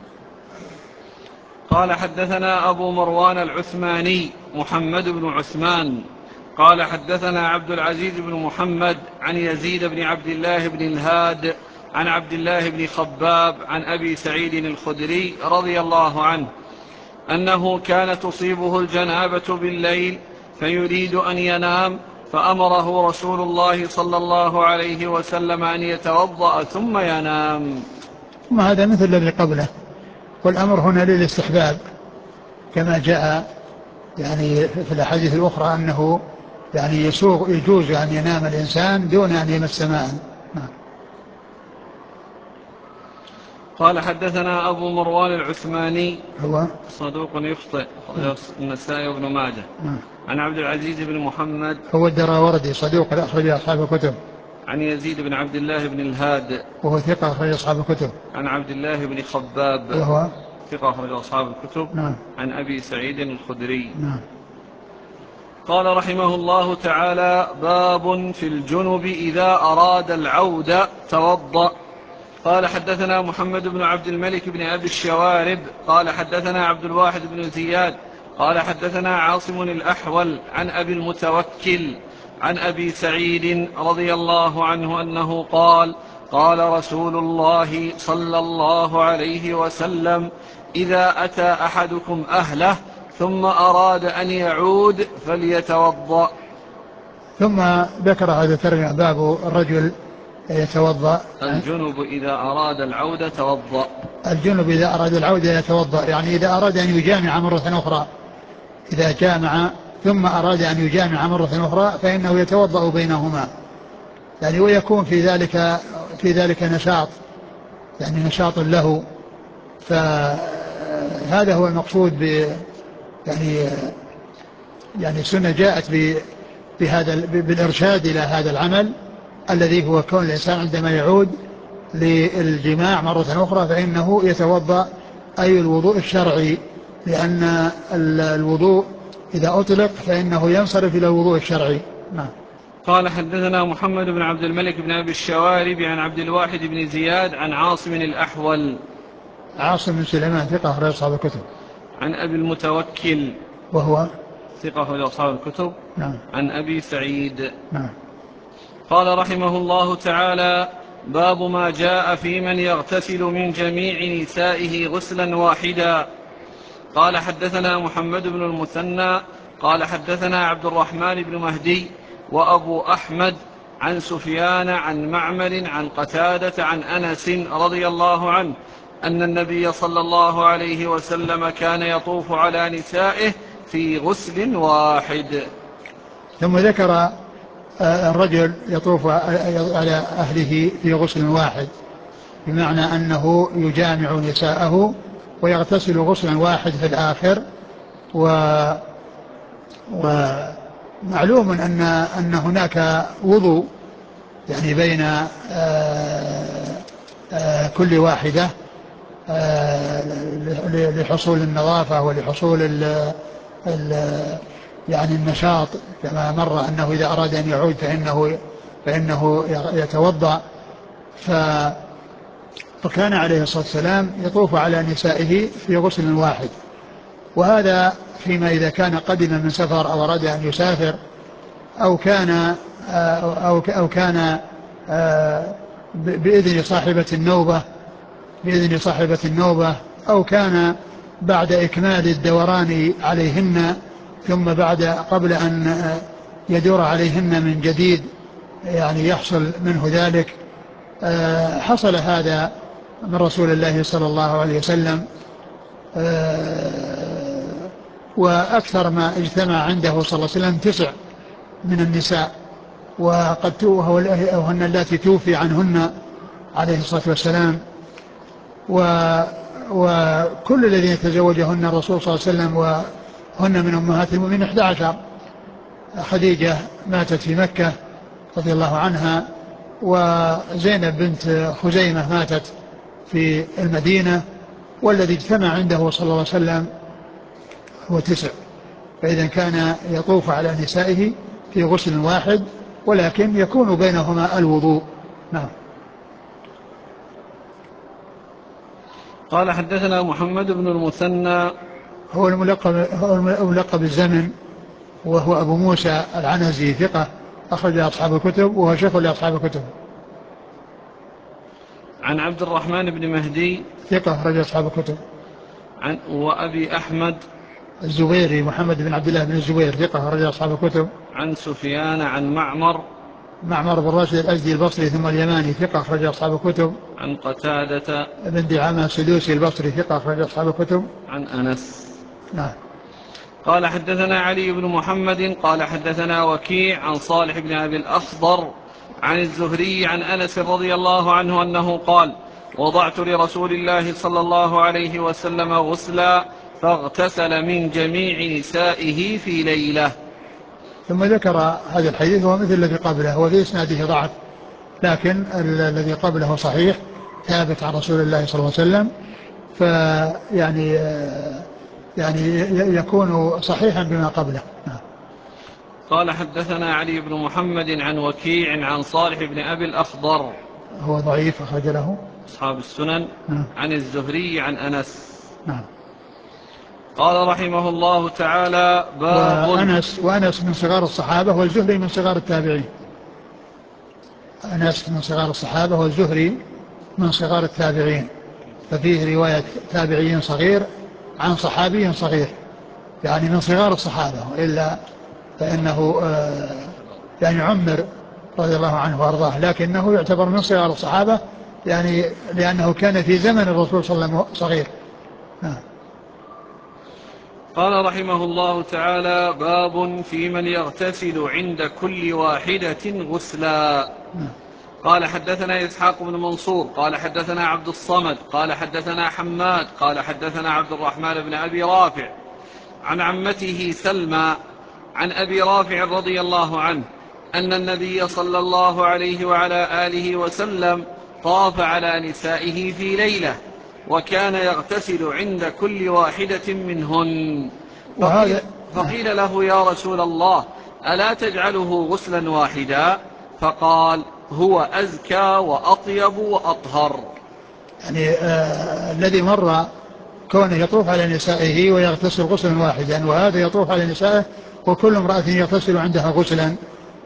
قال: حدثنا أبو مروان العثماني محمد بن عثمان قال: حدثنا عبد العزيز بن محمد عن يزيد بن عبد الله بن الهاد عن عبد الله بن خباب عن أبي سعيد الخدري رضي الله عنه أنه كان تصيبه الجنابة بالليل فيريد أن ينام، فأمره رسول الله صلى الله عليه وسلم أن يتوضأ ثم ينام.
ثم هذا مثل الذي قبله، والأمر هنا للاستحباب كما جاء يعني في الأحاديث الأخرى أنه يعني يجوز أن ينام الإنسان دون أن يمس ماء.
قال: حدثنا أبو مروان العثماني
هو
صدوق يخطئ النسائي وابن ماجه. عن عبد العزيز بن محمد
هو الدراوردي صدوق أخرج أصحاب الكتب.
عن يزيد بن عبد الله بن الهاد
وهو ثقة أخرج أصحاب الكتب.
عن عبد الله بن خباب
وهو
ثقة أخرج أصحاب الكتب.
نعم.
عن أبي سعيد الخدري.
نعم.
قال رحمه الله تعالى: باب في الجنب إذا أراد العود توضأ. قال: حدثنا محمد بن عبد الملك بن أبي الشوارب قال: حدثنا عبد الواحد بن زياد قال: حدثنا عاصم الأحول عن أبي المتوكل عن أبي سعيد رضي الله عنه أنه قال: قال رسول الله صلى الله عليه وسلم: إذا أتى أحدكم أهله ثم أراد أن يعود فليتوضأ.
ثم ذكر هذا الترجمة: باب الرجل يتوضأ.
الجنب إذا أراد العودة توضأ.
الجنب إذا أراد العودة يتوضأ، يعني إذا أراد أن يجامع مرة أخرى، إذا جامع ثم أراد أن يجامع مرة أخرى فإنه يتوضأ بينهما، يعني ويكون في ذلك نشاط، يعني نشاط له. فهذا هو المقصود يعني السنة جاءت بالإرشاد إلى هذا العمل الذي هو كون الإنسان عندما يعود للجماع مرة أخرى فإنه يتوضأ، أي الوضوء الشرعي، لأن الوضوء إذا أطلق فإنه ينصرف إلى الوضوء الشرعي. نعم.
قال: حدثنا محمد بن عبد الملك بن أبي الشوارب عن عبد الواحد بن زياد عن عاصم الأحول.
عاصم بن سليمان ثقة أخرج أصحاب الكتب.
عن أبي المتوكل
وهو
ثقة أخرج أصحاب الكتب.
نعم.
عن أبي سعيد.
نعم.
قال رحمه الله تعالى: باب ما جاء في من يغتسل من جميع نسائه غسلا واحدا. قال: حدثنا محمد بن المثنى قال: حدثنا عبد الرحمن بن مهدي وأبو أحمد عن سفيان عن معمر عن قتادة عن أنس رضي الله عنه أن النبي صلى الله عليه وسلم كان يطوف على نسائه في غسل واحد.
ثم ذكر الرجل يطوف على أهله في غسل واحد، بمعنى أنه يجامع نساءه ويغتسل غسلا واحد في الآخر. ومعلوم أن هناك وضوء يعني بين كل واحدة لحصول النظافة ولحصول يعني النشاط، كما مر أنه إذا أراد أن يعود فإنه يتوضأ. فكان عليه الصلاة والسلام يطوف على نسائه في غسل واحد، وهذا فيما إذا كان قدم من سفر أو أراد أن يسافر أو كان بإذن صاحبة النوبة أو كان بعد إكمال الدوران عليهن ثم قبل أن يدور عليهن من جديد يعني يحصل منه ذلك، حصل هذا من رسول الله صلى الله عليه وسلم. وأكثر ما اجتمع عنده صلى الله عليه وسلم 9 من النساء، وهن التي توفي عنهن عليه الصلاة والسلام. وكل الذين تزوجهن الرسول صلى الله عليه وسلم وهن من أمهات المؤمنين 11. خديجة ماتت في مكة رضي الله عنها، وزينب بنت خزيمة ماتت في المدينة، والذي اجتمع عنده صلى الله عليه وسلم هو 9. فإذا كان يطوف على نسائه في غسل واحد، ولكن يكون بينهما الوضوء. نعم.
قال حدثنا محمد بن المثنى
هو الملقب الزمن، وهو أبو موسى العنزي ثقة أخرج أصحاب الكتب، وهو شيخ لأصحاب الكتب.
عن عبد الرحمن بن مهدي
ثقة أخرج أصحاب الكتب.
وأبي أحمد
الزبيري محمد بن عبد الله بن الزبير ثقة أخرج أصحاب الكتب.
عن سفيان عن معمر
بن راشد الأزدي البصري ثم اليماني ثقة أخرج أصحاب الكتب.
عن قتادة
بن دعامة السدوسي البصري ثقة أخرج أصحاب الكتب.
عن أنس.
نعم.
قال حدثنا علي بن محمد قال حدثنا وكيع عن صالح بن أبي الأخضر عن الزهري عن أنس رضي الله عنه أنه قال: وضعت لرسول الله صلى الله عليه وسلم غسلا فاغتسل من جميع نسائه في ليلة.
ثم ذكر هذا الحديث هو مثل الذي قبله، وفي إسناده ضعف، لكن الذي قبله صحيح ثابت عن رسول الله صلى الله عليه وسلم، فيعني يعني يكون صحيحا بما قبله.
قال حدثنا علي بن محمد عن وكيع عن صالح بن أبي الأخضر
هو ضعيف أخرج له
أصحاب السنن. عن الزهري عن أنس.
نعم.
قال رحمه الله تعالى: باب.
وأنس من صغار الصحابة والزهري من صغار التابعين. أنس من صغار الصحابة والزهري من صغار التابعين، ففيه رواية تابعي صغير عن صحابي صغير، يعني من صغار الصحابة، وإلا فإنه يعني عمر رضي الله عنه وأرضاه، لكنه يعتبر من صغار الصحابة يعني لأنه كان في زمن الرسول صلى الله عليه وسلم صغير.
قال رحمه الله تعالى: باب في من يغتسل عند كل واحدة غسلا. قال حدثنا إسحاق بن منصور قال حدثنا عبد الصمد قال حدثنا حماد قال حدثنا عبد الرحمن بن أبي رافع عن عمته سلمى عن أبي رافع رضي الله عنه أن النبي صلى الله عليه وعلى آله وسلم طاف على نسائه في ليلة، وكان يغتسل عند كل واحدة منهن. فقيل له: يا رسول الله، ألا تجعله غسلا واحدا؟ فقال: هو أزكى وأطيب وأطهر.
يعني الذي مر كونه يطوف على نسائه ويغتسل غسلا واحدا، وهذا يطوف على نسائه وكل امرأة يغتسل عندها غسلا،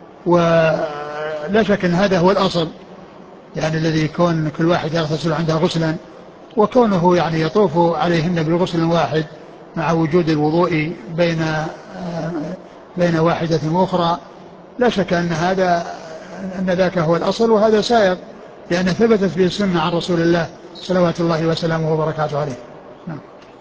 ولا شك أن هذا هو الأصل، يعني الذي يكون كل واحد يغتسل عندها غسلا، وكونه يعني يطوف عليهن بالغسل واحد مع وجود الوضوء بين واحدة وأخرى، لا شك أن ذاك هو الأصل، وهذا سائغ لأن ثبتت به السنة عن رسول الله صلوات الله وسلامه وبركاته عليه. نعم.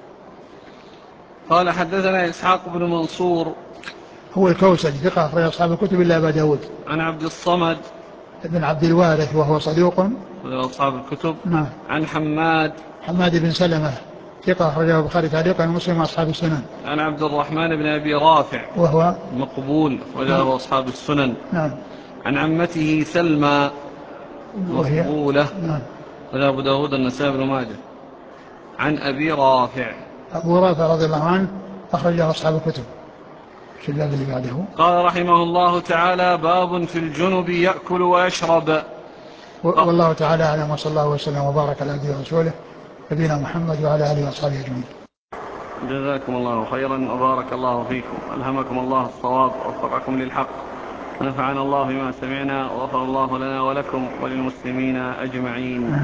قال حدثنا إسحاق بن منصور
هو الكوسجي ثقة أخرج أصحاب الكتب إلا أبا داود.
عن عبد الصمد
بن عبد الوارث وهو صدوق
أصحاب الكتب.
نعم.
عن حماد
بن سلمة ثقة أخرجه البخاري تعليقا ومسلم وأصحاب السنن.
عن عبد الرحمن بن أبي رافع
وهو
مقبول وله أصحاب السنن.
نعم.
عن عمته سلمى مقبولة وله أبو داود النسائي بن ماجه. عن أبي رافع
رضي الله عنه أخرجه أصحاب الكتب. في الباب اللي بعده
قال رحمه الله تعالى: باب في الجنب يأكل ويشرب.
والله تعالى أعلم، وصلى الله وسلم وبارك على عبده ورسوله نبينا محمد وعلى آله وأصحابه أجمعين.
جزاكم الله خيرا وبارك الله فيكم، ألهمكم الله الصواب ووفقكم للحق، ونفعنا الله بما سمعنا، وغفر الله لنا ولكم وللمسلمين أجمعين.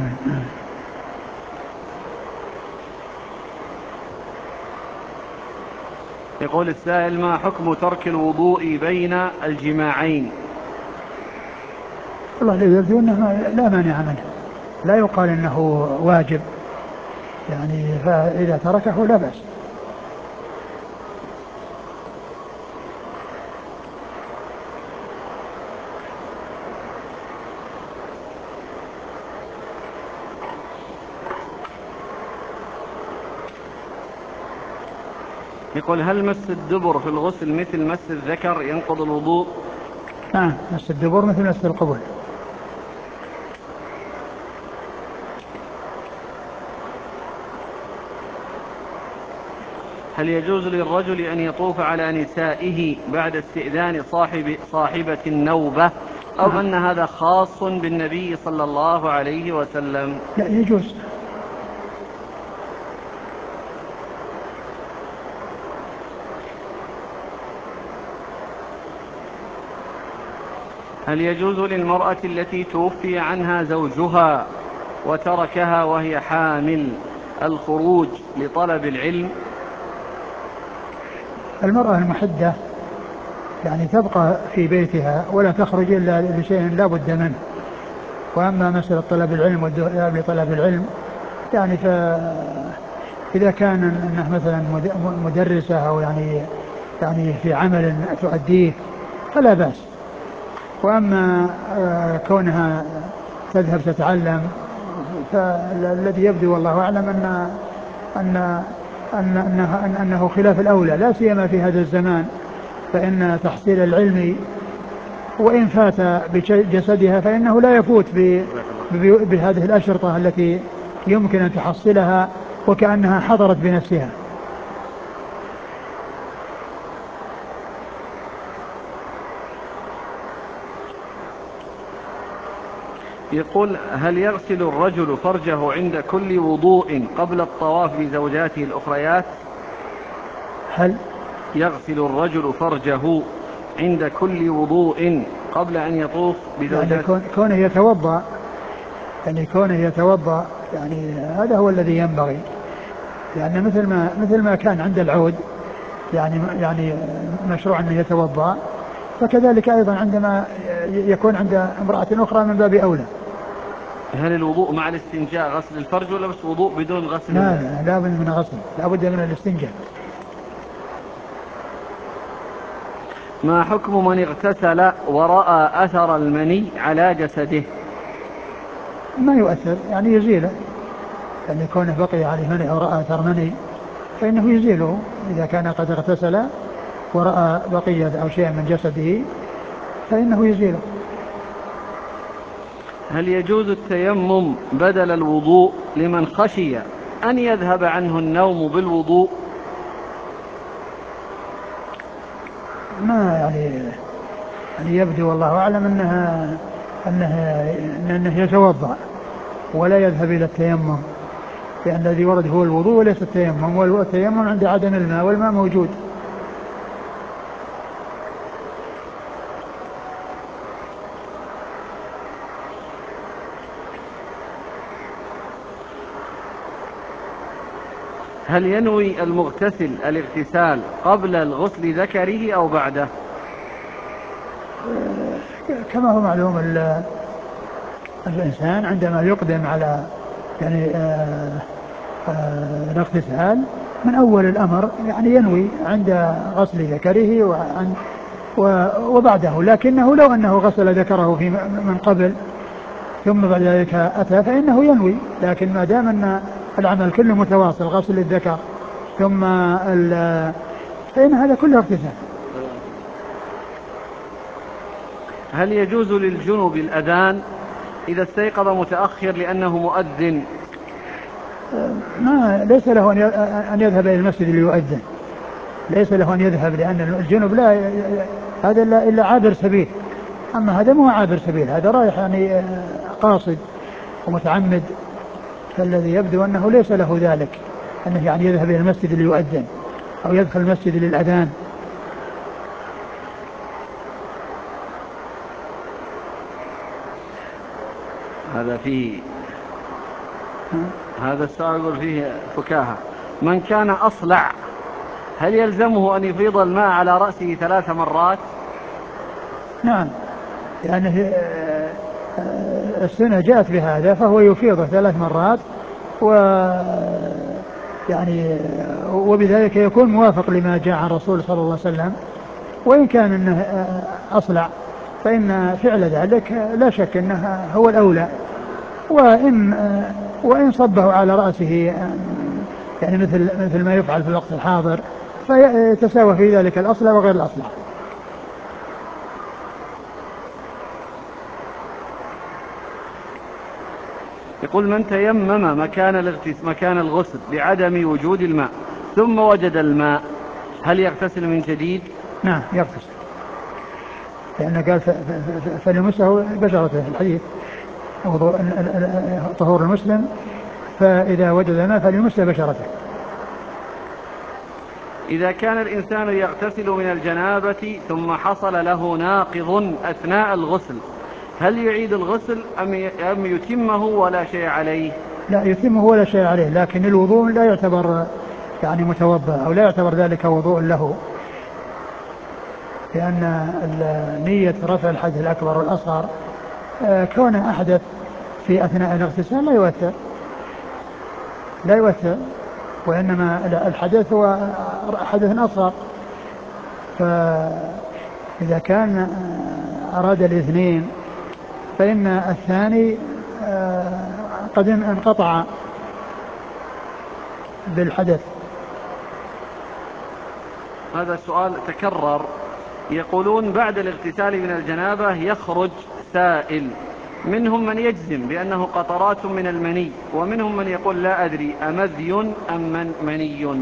يقول السائل: ما حكم ترك الوضوء بين الجماعين؟
والله الذي يبدو أنه لا مانع منه، لا يقال أنه واجب يعني، فإذا تركه لا بأس.
يقول: هل مس الدبر في الغسل مثل مس الذكر ينقض الوضوء؟
نعم، مس الدبر مثل مس القبل.
هل يجوز للرجل أن يطوف على نسائه بعد استئذان صاحبة النوبة، أو أن هذا خاص بالنبي صلى الله عليه وسلم؟
لا، يجوز.
هل يجوز للمرأة التي توفي عنها زوجها وتركها وهي حامل الخروج لطلب العلم؟
المرأة المحدة يعني تبقى في بيتها ولا تخرج إلا لشيء لا بد منه. وأما مسألة طلب العلم والذهاب لطلب العلم يعني إذا كان أنه مثلا مدرسة أو يعني في عمل تؤديه فلا بأس. وأما كونها تذهب تتعلم فالذي يبدو والله أعلم أنه خلاف الأولى، لا سيما في هذا الزمان، فإن تحصيل العلم وإن فات بجسدها فإنه لا يفوت بهذه الأشرطة التي يمكن أن تحصلها وكأنها حضرت بنفسها.
يقول: هل يغسل الرجل فرجه عند كل وضوء قبل الطواف بزوجاته الأخريات؟
هل
يغسل الرجل فرجه عند كل وضوء قبل أن يطوف بزوجاته؟
يعني كونه يتوضأ يعني هذا هو الذي ينبغي، لأن مثل ما كان عند العود يعني مشروع أنه يتوضأ، فكذلك أيضا عندما يكون عند امرأة أخرى من باب أولى.
هل الوضوء مع الاستنجاء غسل الفرج ولا بس وضوء بدون غسل؟
لا بد من غسل، لا بد من الاستنجاء.
ما حكم من اغتسل ورأى أثر المني على جسده؟
ما يؤثر، يعني يزيله، يعني كونه بقي عليه مني أو رأى أثر مني فإنه يزيله. إذا كان قد اغتسل ورأى بقية أو شيء من جسده فإنه يزيله.
هل يجوز التيمم بدل الوضوء لمن خشي أن يذهب عنه النوم بالوضوء؟
ما يعني يبدو والله أعلم أنه يتوضأ ولا يذهب إلى التيمم، لأن الذي ورد هو الوضوء وليس التيمم، والتيمم عند عدم الماء والماء موجود.
هل ينوي المغتسل الاغتسال قبل الغسل ذكره أو بعده؟
كما هو معلوم الإنسان عندما يقدم على يعني الاغتسال من أول الأمر يعني ينوي عند غسل ذكره وبعده، لكنه لو أنه غسل ذكره من قبل ثم بعد ذلك أتى فإنه ينوي، لكن ما دام أن العمل كله متواصل غسل الذكر ثم فإن هذا كله اغتسال.
هل يجوز للجنب الأذان إذا استيقظ متأخر لأنه مؤذن؟
ليس له أن يذهب إلى المسجد ليؤذن، ليس له أن يذهب، لأن الجنب لا هذا إلا عابر سبيل، أما هذا مو عابر سبيل، هذا رايح يعني قاصد ومتعمد، فالذي يبدو أنه ليس له ذلك أنه يعني يذهب إلى المسجد ليؤذن أو يدخل المسجد للأذان.
هذا السؤال يقول فيه فكاهة: من كان أصلع هل يلزمه أن يفيض الماء على رأسه 3 مرات؟
نعم، يعني السنة جاءت بهذا، فهو يفيضه 3 مرات، و يعني وبذلك يكون موافق لما جاء عن الرسول صلى الله عليه وسلم. وإن كان أنه أصلع فإن فعل ذلك لا شك أنه هو الأولى. وإن صبه على رأسه يعني مثل ما يفعل في الوقت الحاضر فيتساوى في ذلك الأصلع وغير الأصلع.
يقول: من تيمم مكان الغسل بعدم وجود الماء ثم وجد الماء هل يغتسل من جديد؟
نعم يغتسل، لأنه قال فليمسه بشرته في الحديث طهور المسلم، فإذا وجد الماء فليمس بشرته.
إذا كان الإنسان يغتسل من الجنابة ثم حصل له ناقض أثناء الغسل هل يعيد الغسل أم يتمه ولا شيء عليه؟
لا يتمه ولا شيء عليه، لكن الوضوء لا يعتبر يعني متوضأ أو لا يعتبر ذلك وضوء له، لأن نية رفع الحدث الأكبر والأصغر كونه أحدث في أثناء الاغتسال لا يؤثر، وإنما الحدث هو حدث أصغر. فإذا كان أراد الاثنين فإن الثاني قد انقطع بالحدث.
هذا السؤال تكرر. يقولون بعد الاغتسال من الجنابة يخرج سائل، منهم من يجزم بأنه قطرات من المني، ومنهم من يقول لا أدري أمذي أم مني.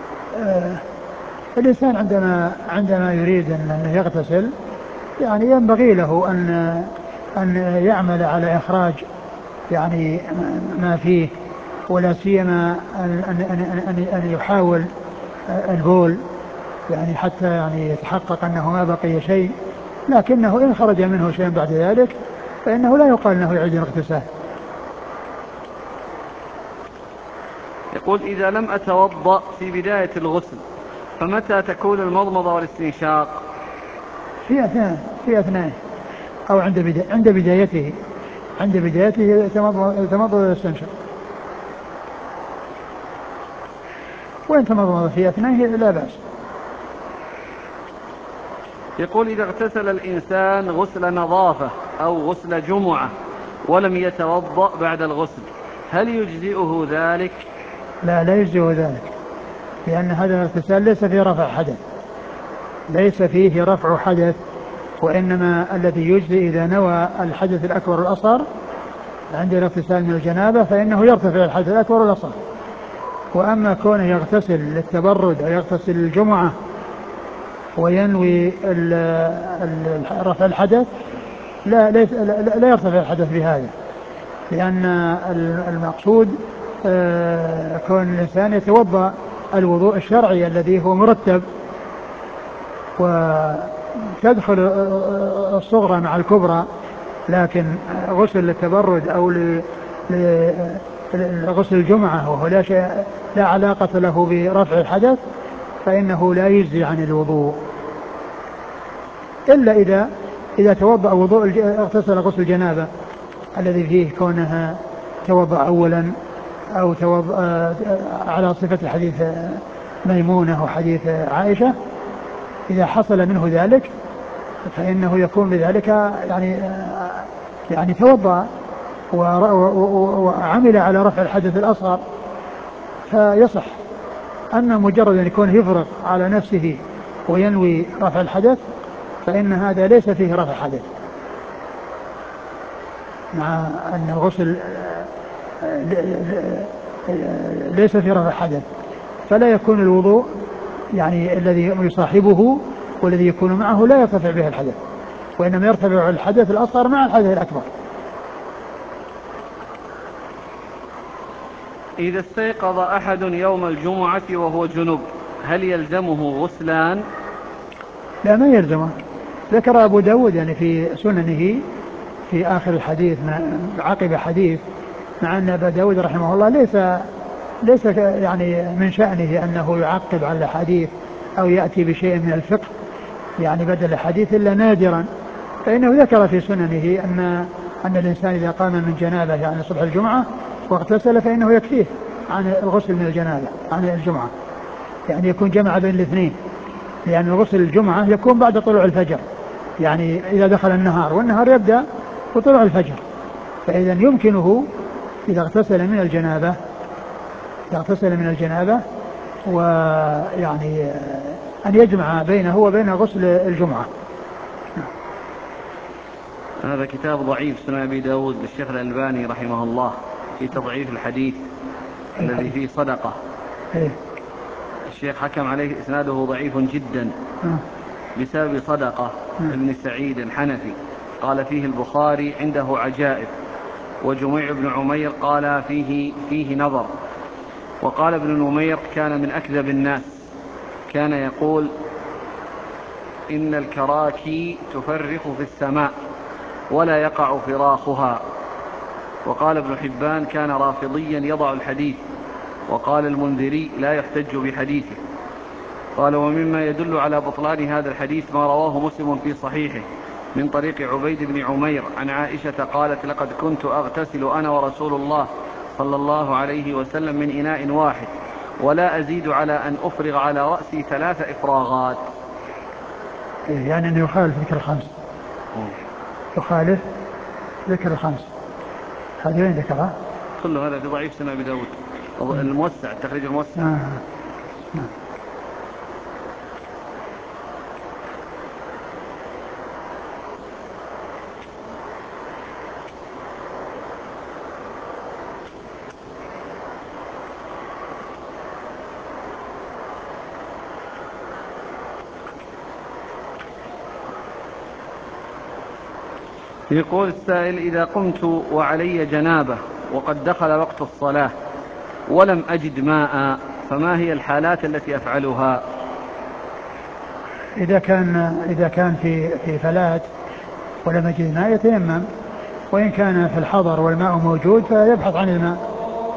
الإنسان عندما يريد أن يغتسل يعني ينبغي له أن يعمل على إخراج يعني ما فيه، ولا سيما أن يحاول البول يعني حتى يعني يتحقق أنه ما بقي شيء، لكنه إن خرج منه شيء بعد ذلك فإنه لا يقال أنه يعيد الاغتسال.
يقول: إذا لم أتوضأ في بداية الغسل فمتى تكون المضمضة والاستنشاق؟
في أثناء أو عند بدايته تمضمض والاستنشاق، وإن تمضمض في أثنائه لا بأس.
يقول: إذا اغتسل الإنسان غسل نظافة أو غسل جمعة ولم يتوضأ بعد الغسل هل يجزئه ذلك؟
لا يجزئه ذلك، لأن هذا الاغتسال ليس فيه رفع حدث، ليس فيه رفع حدث، وإنما الذي يجزي إذا نوى الحدث الأكبر والأصغر عند الاغتسال من الجنابة فإنه يرتفع الحدث الأكبر والأصغر. وأما كونه يغتسل للتبرد أو يغتسل للجمعة وينوي رفع الحدث لا يرتفع الحدث بهذا، لأن المقصود كون الإنسان يتوضأ الوضوء الشرعي الذي هو مرتب، وتدخل الصغرى مع الكبرى، لكن غسل للتبرد أو غسل الجمعة وهو لا علاقة له برفع الحدث فإنه لا يجزي عن الوضوء، إلا إذا توضأ اغتسل غسل الجنابة الذي فيه كونها توضأ أولا أو توضأ على صفة حديث ميمونة وحديث عائشة، إذا حصل منه ذلك فإنه يكون بذلك يعني توضأ وعمل على رفع الحدث الأصغر فيصح. أما مجرد أن يكون يفرغ على نفسه وينوي رفع الحدث فإن هذا ليس فيه رفع حدث، مع أن الغسل ليس فيه رفع حدث، فلا يكون الوضوء يعني الذي يصاحبه والذي يكون معه لا يرتفع به الحدث، وإنما يرتفع الحدث الأصغر مع الحدث الأكبر.
إذا استيقظ أحد يوم الجمعة وهو جنب هل يلزمه غسلان؟
لا ما يلزمه. ذكر أبو داود يعني في سننه في آخر الحديث عقب حديث، مع أن أبا داود رحمه الله ليس يعني من شأنه أنه يعقب على الحديث أو يأتي بشيء من الفقه يعني بدل الحديث إلا نادرا، فإنه ذكر في سننه أن الإنسان إذا قام من جنابه يعني صبح الجمعة واغتسل فإنه يكفيه عن الغسل من الجنابة عن الجمعة، يعني يكون جمع بين الاثنين، لأن الغسل الجمعة يكون بعد طلوع الفجر، يعني إذا دخل النهار، والنهار يبدأ بطلوع الفجر، فإذا يمكنه إذا اغتسل من الجنابة ويعني أن يجمع بينه وبين غسل الجمعة.
هذا كتاب ضعيف سنن أبي داود للشيخ الألباني رحمه الله في تضعيف الحديث الذي فيه صدقة. الشيخ حكم عليه إسناده ضعيف جدا بسبب صدقة ابن سعيد الحنفي، قال فيه البخاري عنده عجائب، وجميع بن عمير قال فيه نظر، وقال ابن نمير كان من أكذب الناس، كان يقول إن الكراكي تفرخ في السماء ولا يقع فراخها، وقال ابن حبان كان رافضيا يضع الحديث، وقال المنذري لا يحتج بحديثه. قال ومما يدل على بطلان هذا الحديث ما رواه مسلم في صحيحه من طريق عبيد بن عمير عن عائشة قالت لقد كنت أغتسل أنا ورسول الله صلى الله عليه وسلم من إناء واحد ولا أزيد على أن أفرغ على رأسي 3 إفراغات.
يعني أنه يخالف ذكر الخمس، يخالف ذكر الخمس. هذا وين ذكرها؟
كل هذا في ضعيف سنن أبي داود الموسع، التخريج الموسع. يقول السائل إذا قمت وعلي جنابة وقد دخل وقت الصلاة ولم أجد ماء فما هي الحالات التي أفعلها؟
إذا كان في فلات ولم يجد ماء يتيمم، وإن كان في الحضر والماء موجود فيبحث عن الماء.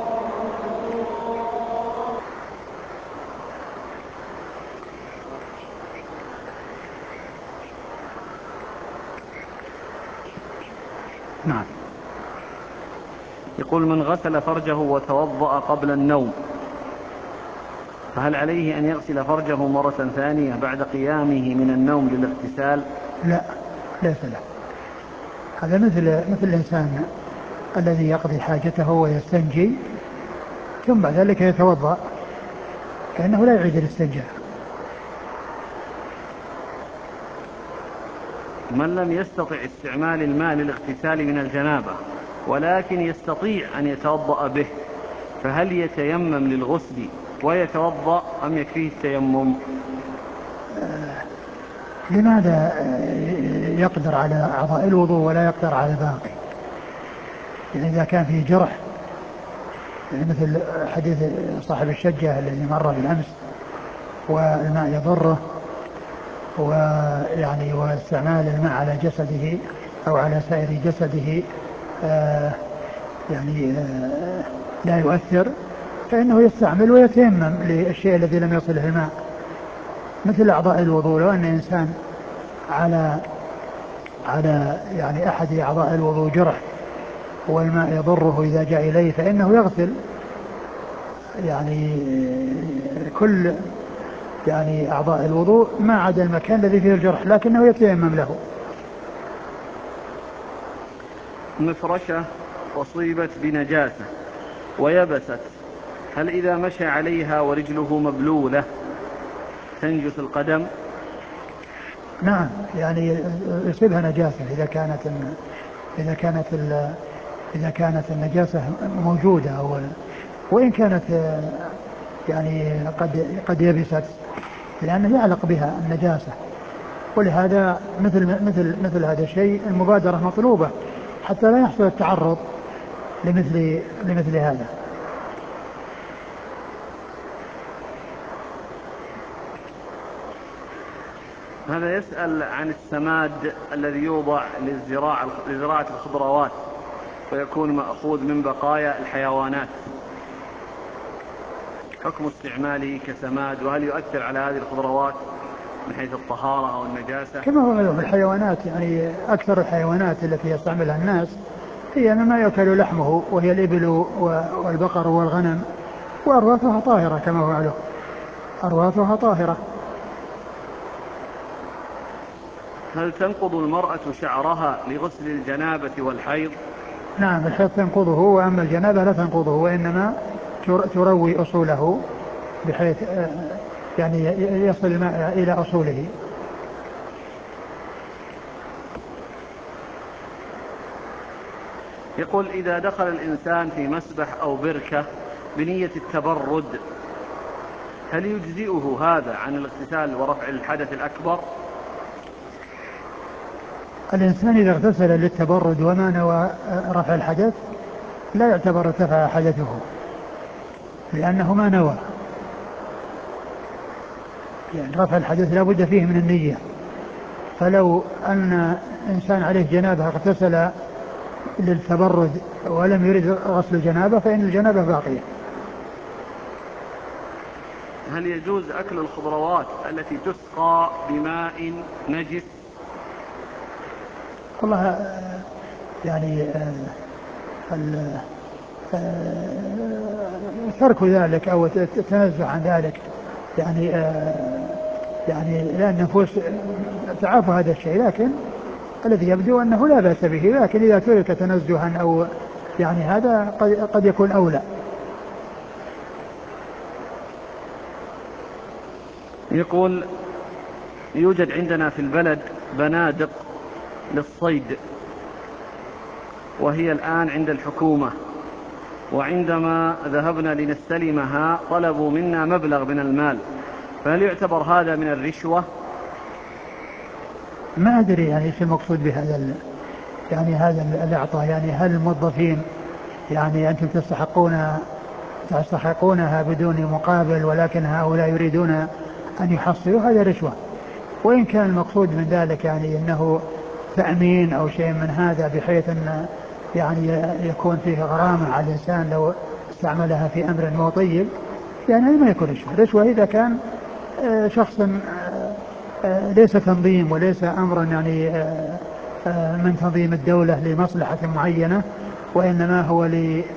نعم.
يقول من غسل فرجه وتوضأ قبل النوم فهل عليه أن يغسل فرجه مرة ثانية بعد قيامه من النوم للاغتسال؟
لا، ليس له. هذا مثل الإنسان الذي يقضي حاجته ويستنجي ثم بعد ذلك يتوضأ، فإنه لا يعيد الاستنجاء.
من لم يستطع استعمال الماء للاغتسال من الجنابة ولكن يستطيع أن يتوضأ به فهل يتيمم للغسل ويتوضأ أم يكفيه التيمم؟
لماذا يقدر على أعضاء الوضوء ولا يقدر على الباقي؟ يعني إذا كان فيه جرح، يعني مثل حديث صاحب الشجة الذي مر بالأمس والماء يضره، ويعني واستعمال الماء على جسده أو على سائر جسده لا يؤثر، فإنه يستعمل ويتيمم للشيء الذي لم يصله الماء. مثل أعضاء الوضوء، لو أن إنسان على يعني أحد أعضاء الوضوء جرح والماء يضره إذا جاء إليه فإنه يغسل يعني كل يعني أعضاء الوضوء ما عدا المكان الذي فيه الجرح، لكنه يتيمم له.
مفرشة أصيبت بنجاسة ويبست، هل إذا مشى عليها ورجله مبلولة تنجس القدم؟
نعم، يعني يصيبها نجاسة إذا كانت النجاسة موجودة، وإن كانت يعني قد يبست، لأنه يعلق بها النجاسة. ولهذا مثل هذا الشيء المبادرة مطلوبة حتى لا يحصل التعرض لمثل هذا.
هذا يسأل عن السماد الذي يوضع لزراعة الخضروات ويكون مأخوذ من بقايا الحيوانات. حكم استعماله كسماد، وهل يؤثر على هذه الخضروات من حيث الطهارة أو النجاسة؟
كما هو معلوم الحيوانات، يعني أكثر الحيوانات التي يستعملها الناس هي مما يأكل لحمه، وهي الإبل والبقر والغنم، وأرواثها طاهرة كما هو معلوم، أرواثها طاهرة.
هل تنقض المرأة شعرها لغسل الجنابة والحيض؟
نعم، الحيض تنقضه، وأما الجنابة لا تنقضه، وإنما تروي أصوله بحيث يعني يصل الماء إلى أصوله.
يقول إذا دخل الإنسان في مسبح أو بركة بنية التبرد هل يجزئه هذا عن الاغتسال ورفع الحدث الأكبر؟
الإنسان إذا اغتسل للتبرد وما نوى رفع الحدث لا يعتبر ارتفع حدثه، لأنه ما نوى، يعني رفع الحدث لا بد فيه من النية. فلو أن إنسان عليه جنابة اغتسل للتبرد ولم يرد غسل الجنابة فإن الجنابة باقية.
هل يجوز أكل الخضروات التي تسقى بماء نجس؟
والله يعني ترك ذلك أو التنزه عن ذلك يعني لأن النفوس تعافى هذا الشيء، لكن الذي يبدو أنه لا بأس به، لكن إذا ترك تنزها أو يعني هذا قد يكون أولى.
يقول يوجد عندنا في البلد بنادق للصيد وهي الآن عند الحكومة، وعندما ذهبنا لنستلمها طلبوا منا مبلغ من المال، فهل يعتبر هذا من الرشوة؟
ما أدري يعني ايش المقصود بهذا يعني هذا الإعطاء، يعني هل الموظفين يعني أنتم تستحقونها بدون مقابل ولكن هؤلاء يريدون أن يحصلوا، هذا رشوة. وإن كان المقصود من ذلك يعني أنه تأمين أو شيء من هذا بحيث أن يعني يكون فيه غرامة على الإنسان لو استعملها في أمر مو طيب، يعني ما يكون رشوة. رشوة إذا كان شخص ليس تنظيم وليس أمرا يعني من تنظيم الدولة لمصلحة معينة، وإنما هو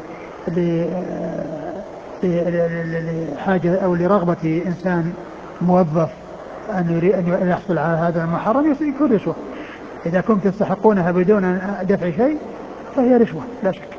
لحاجة أو لرغبة إنسان موظف أن يحصل على هذا المحرم، يكون رشوة. إذا كنت تستحقونها بدون دفع شيء فهي رشوة لا شك.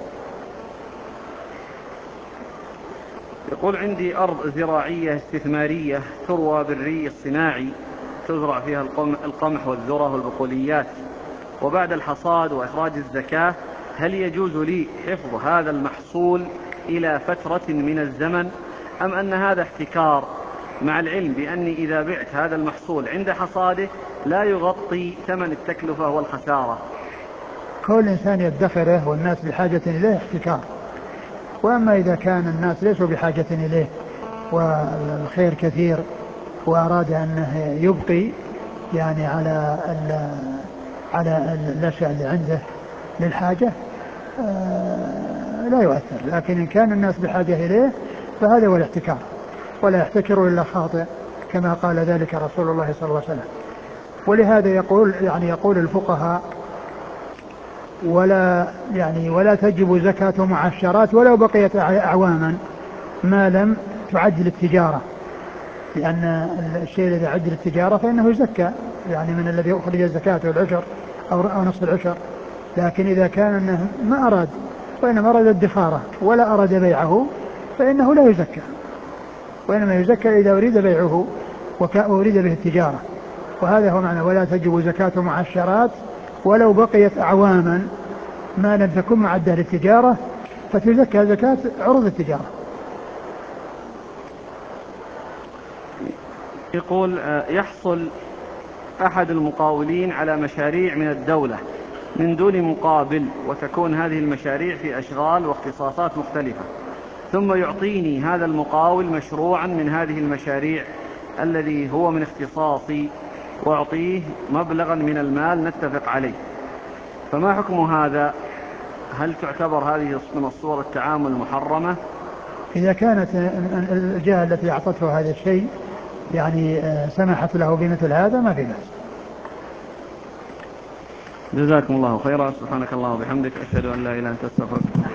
يقول عندي أرض زراعية استثمارية تروى بالري الصناعي، تزرع فيها القمح والذرة والبقوليات، وبعد الحصاد وإخراج الزكاة هل يجوز لي حفظ هذا المحصول إلى فترة من الزمن أم أن هذا احتكار، مع العلم بأني إذا بعت هذا المحصول عند حصاده لا يغطي ثمن التكلفة والخسارة؟
كل إنسان يدخره والناس بحاجة إليه احتكار، وأما إذا كان الناس ليسوا بحاجة إليه والخير كثير وأراد أنه يبقي يعني على الأشياء اللي عنده للحاجة لا يؤثر. لكن إن كان الناس بحاجة إليه فهذا هو الاحتكار، ولا يحتكر إلا خاطئ كما قال ذلك رسول الله صلى الله عليه وسلم. ولهذا يقول الفقهاء ولا تجب زكاة معشرات ولو بقيت أعواما ما لم تعد للتجارة، لأن الشيء الذي يعد للتجارة فإنه يزكى، يعني من الذي أخرج الزكاة والعشر أو نصف العشر. لكن إذا كان أنه ما أراد وإنما أراد الدخارة ولا أراد بيعه فإنه لا يزكى، وإنما يزكى إذا أريد بيعه وأريد به التجارة. وهذا هو معنى ولا تجب زكاة معشرات ولو بقيت أعواما ما لم تكن معدة للتجارة، فتزكى زكاة عروض التجارة.
يقول يحصل أحد المقاولين على مشاريع من الدولة من دون مقابل، وتكون هذه المشاريع في أشغال واختصاصات مختلفة، ثم يعطيني هذا المقاول مشروعا من هذه المشاريع الذي هو من اختصاصي وأعطيه مبلغا من المال نتفق عليه، فما حكم هذا؟ هل تعتبر هذه من الصور التعامل المحرمة؟
إذا كانت الجهة التي أعطته هذا الشيء يعني سمحت له بمثل هذا ما في بأس.
جزاكم الله خيرا. سبحانك اللهم وبحمدك، أشهد أن لا إله إلا أنت، أستغفرك.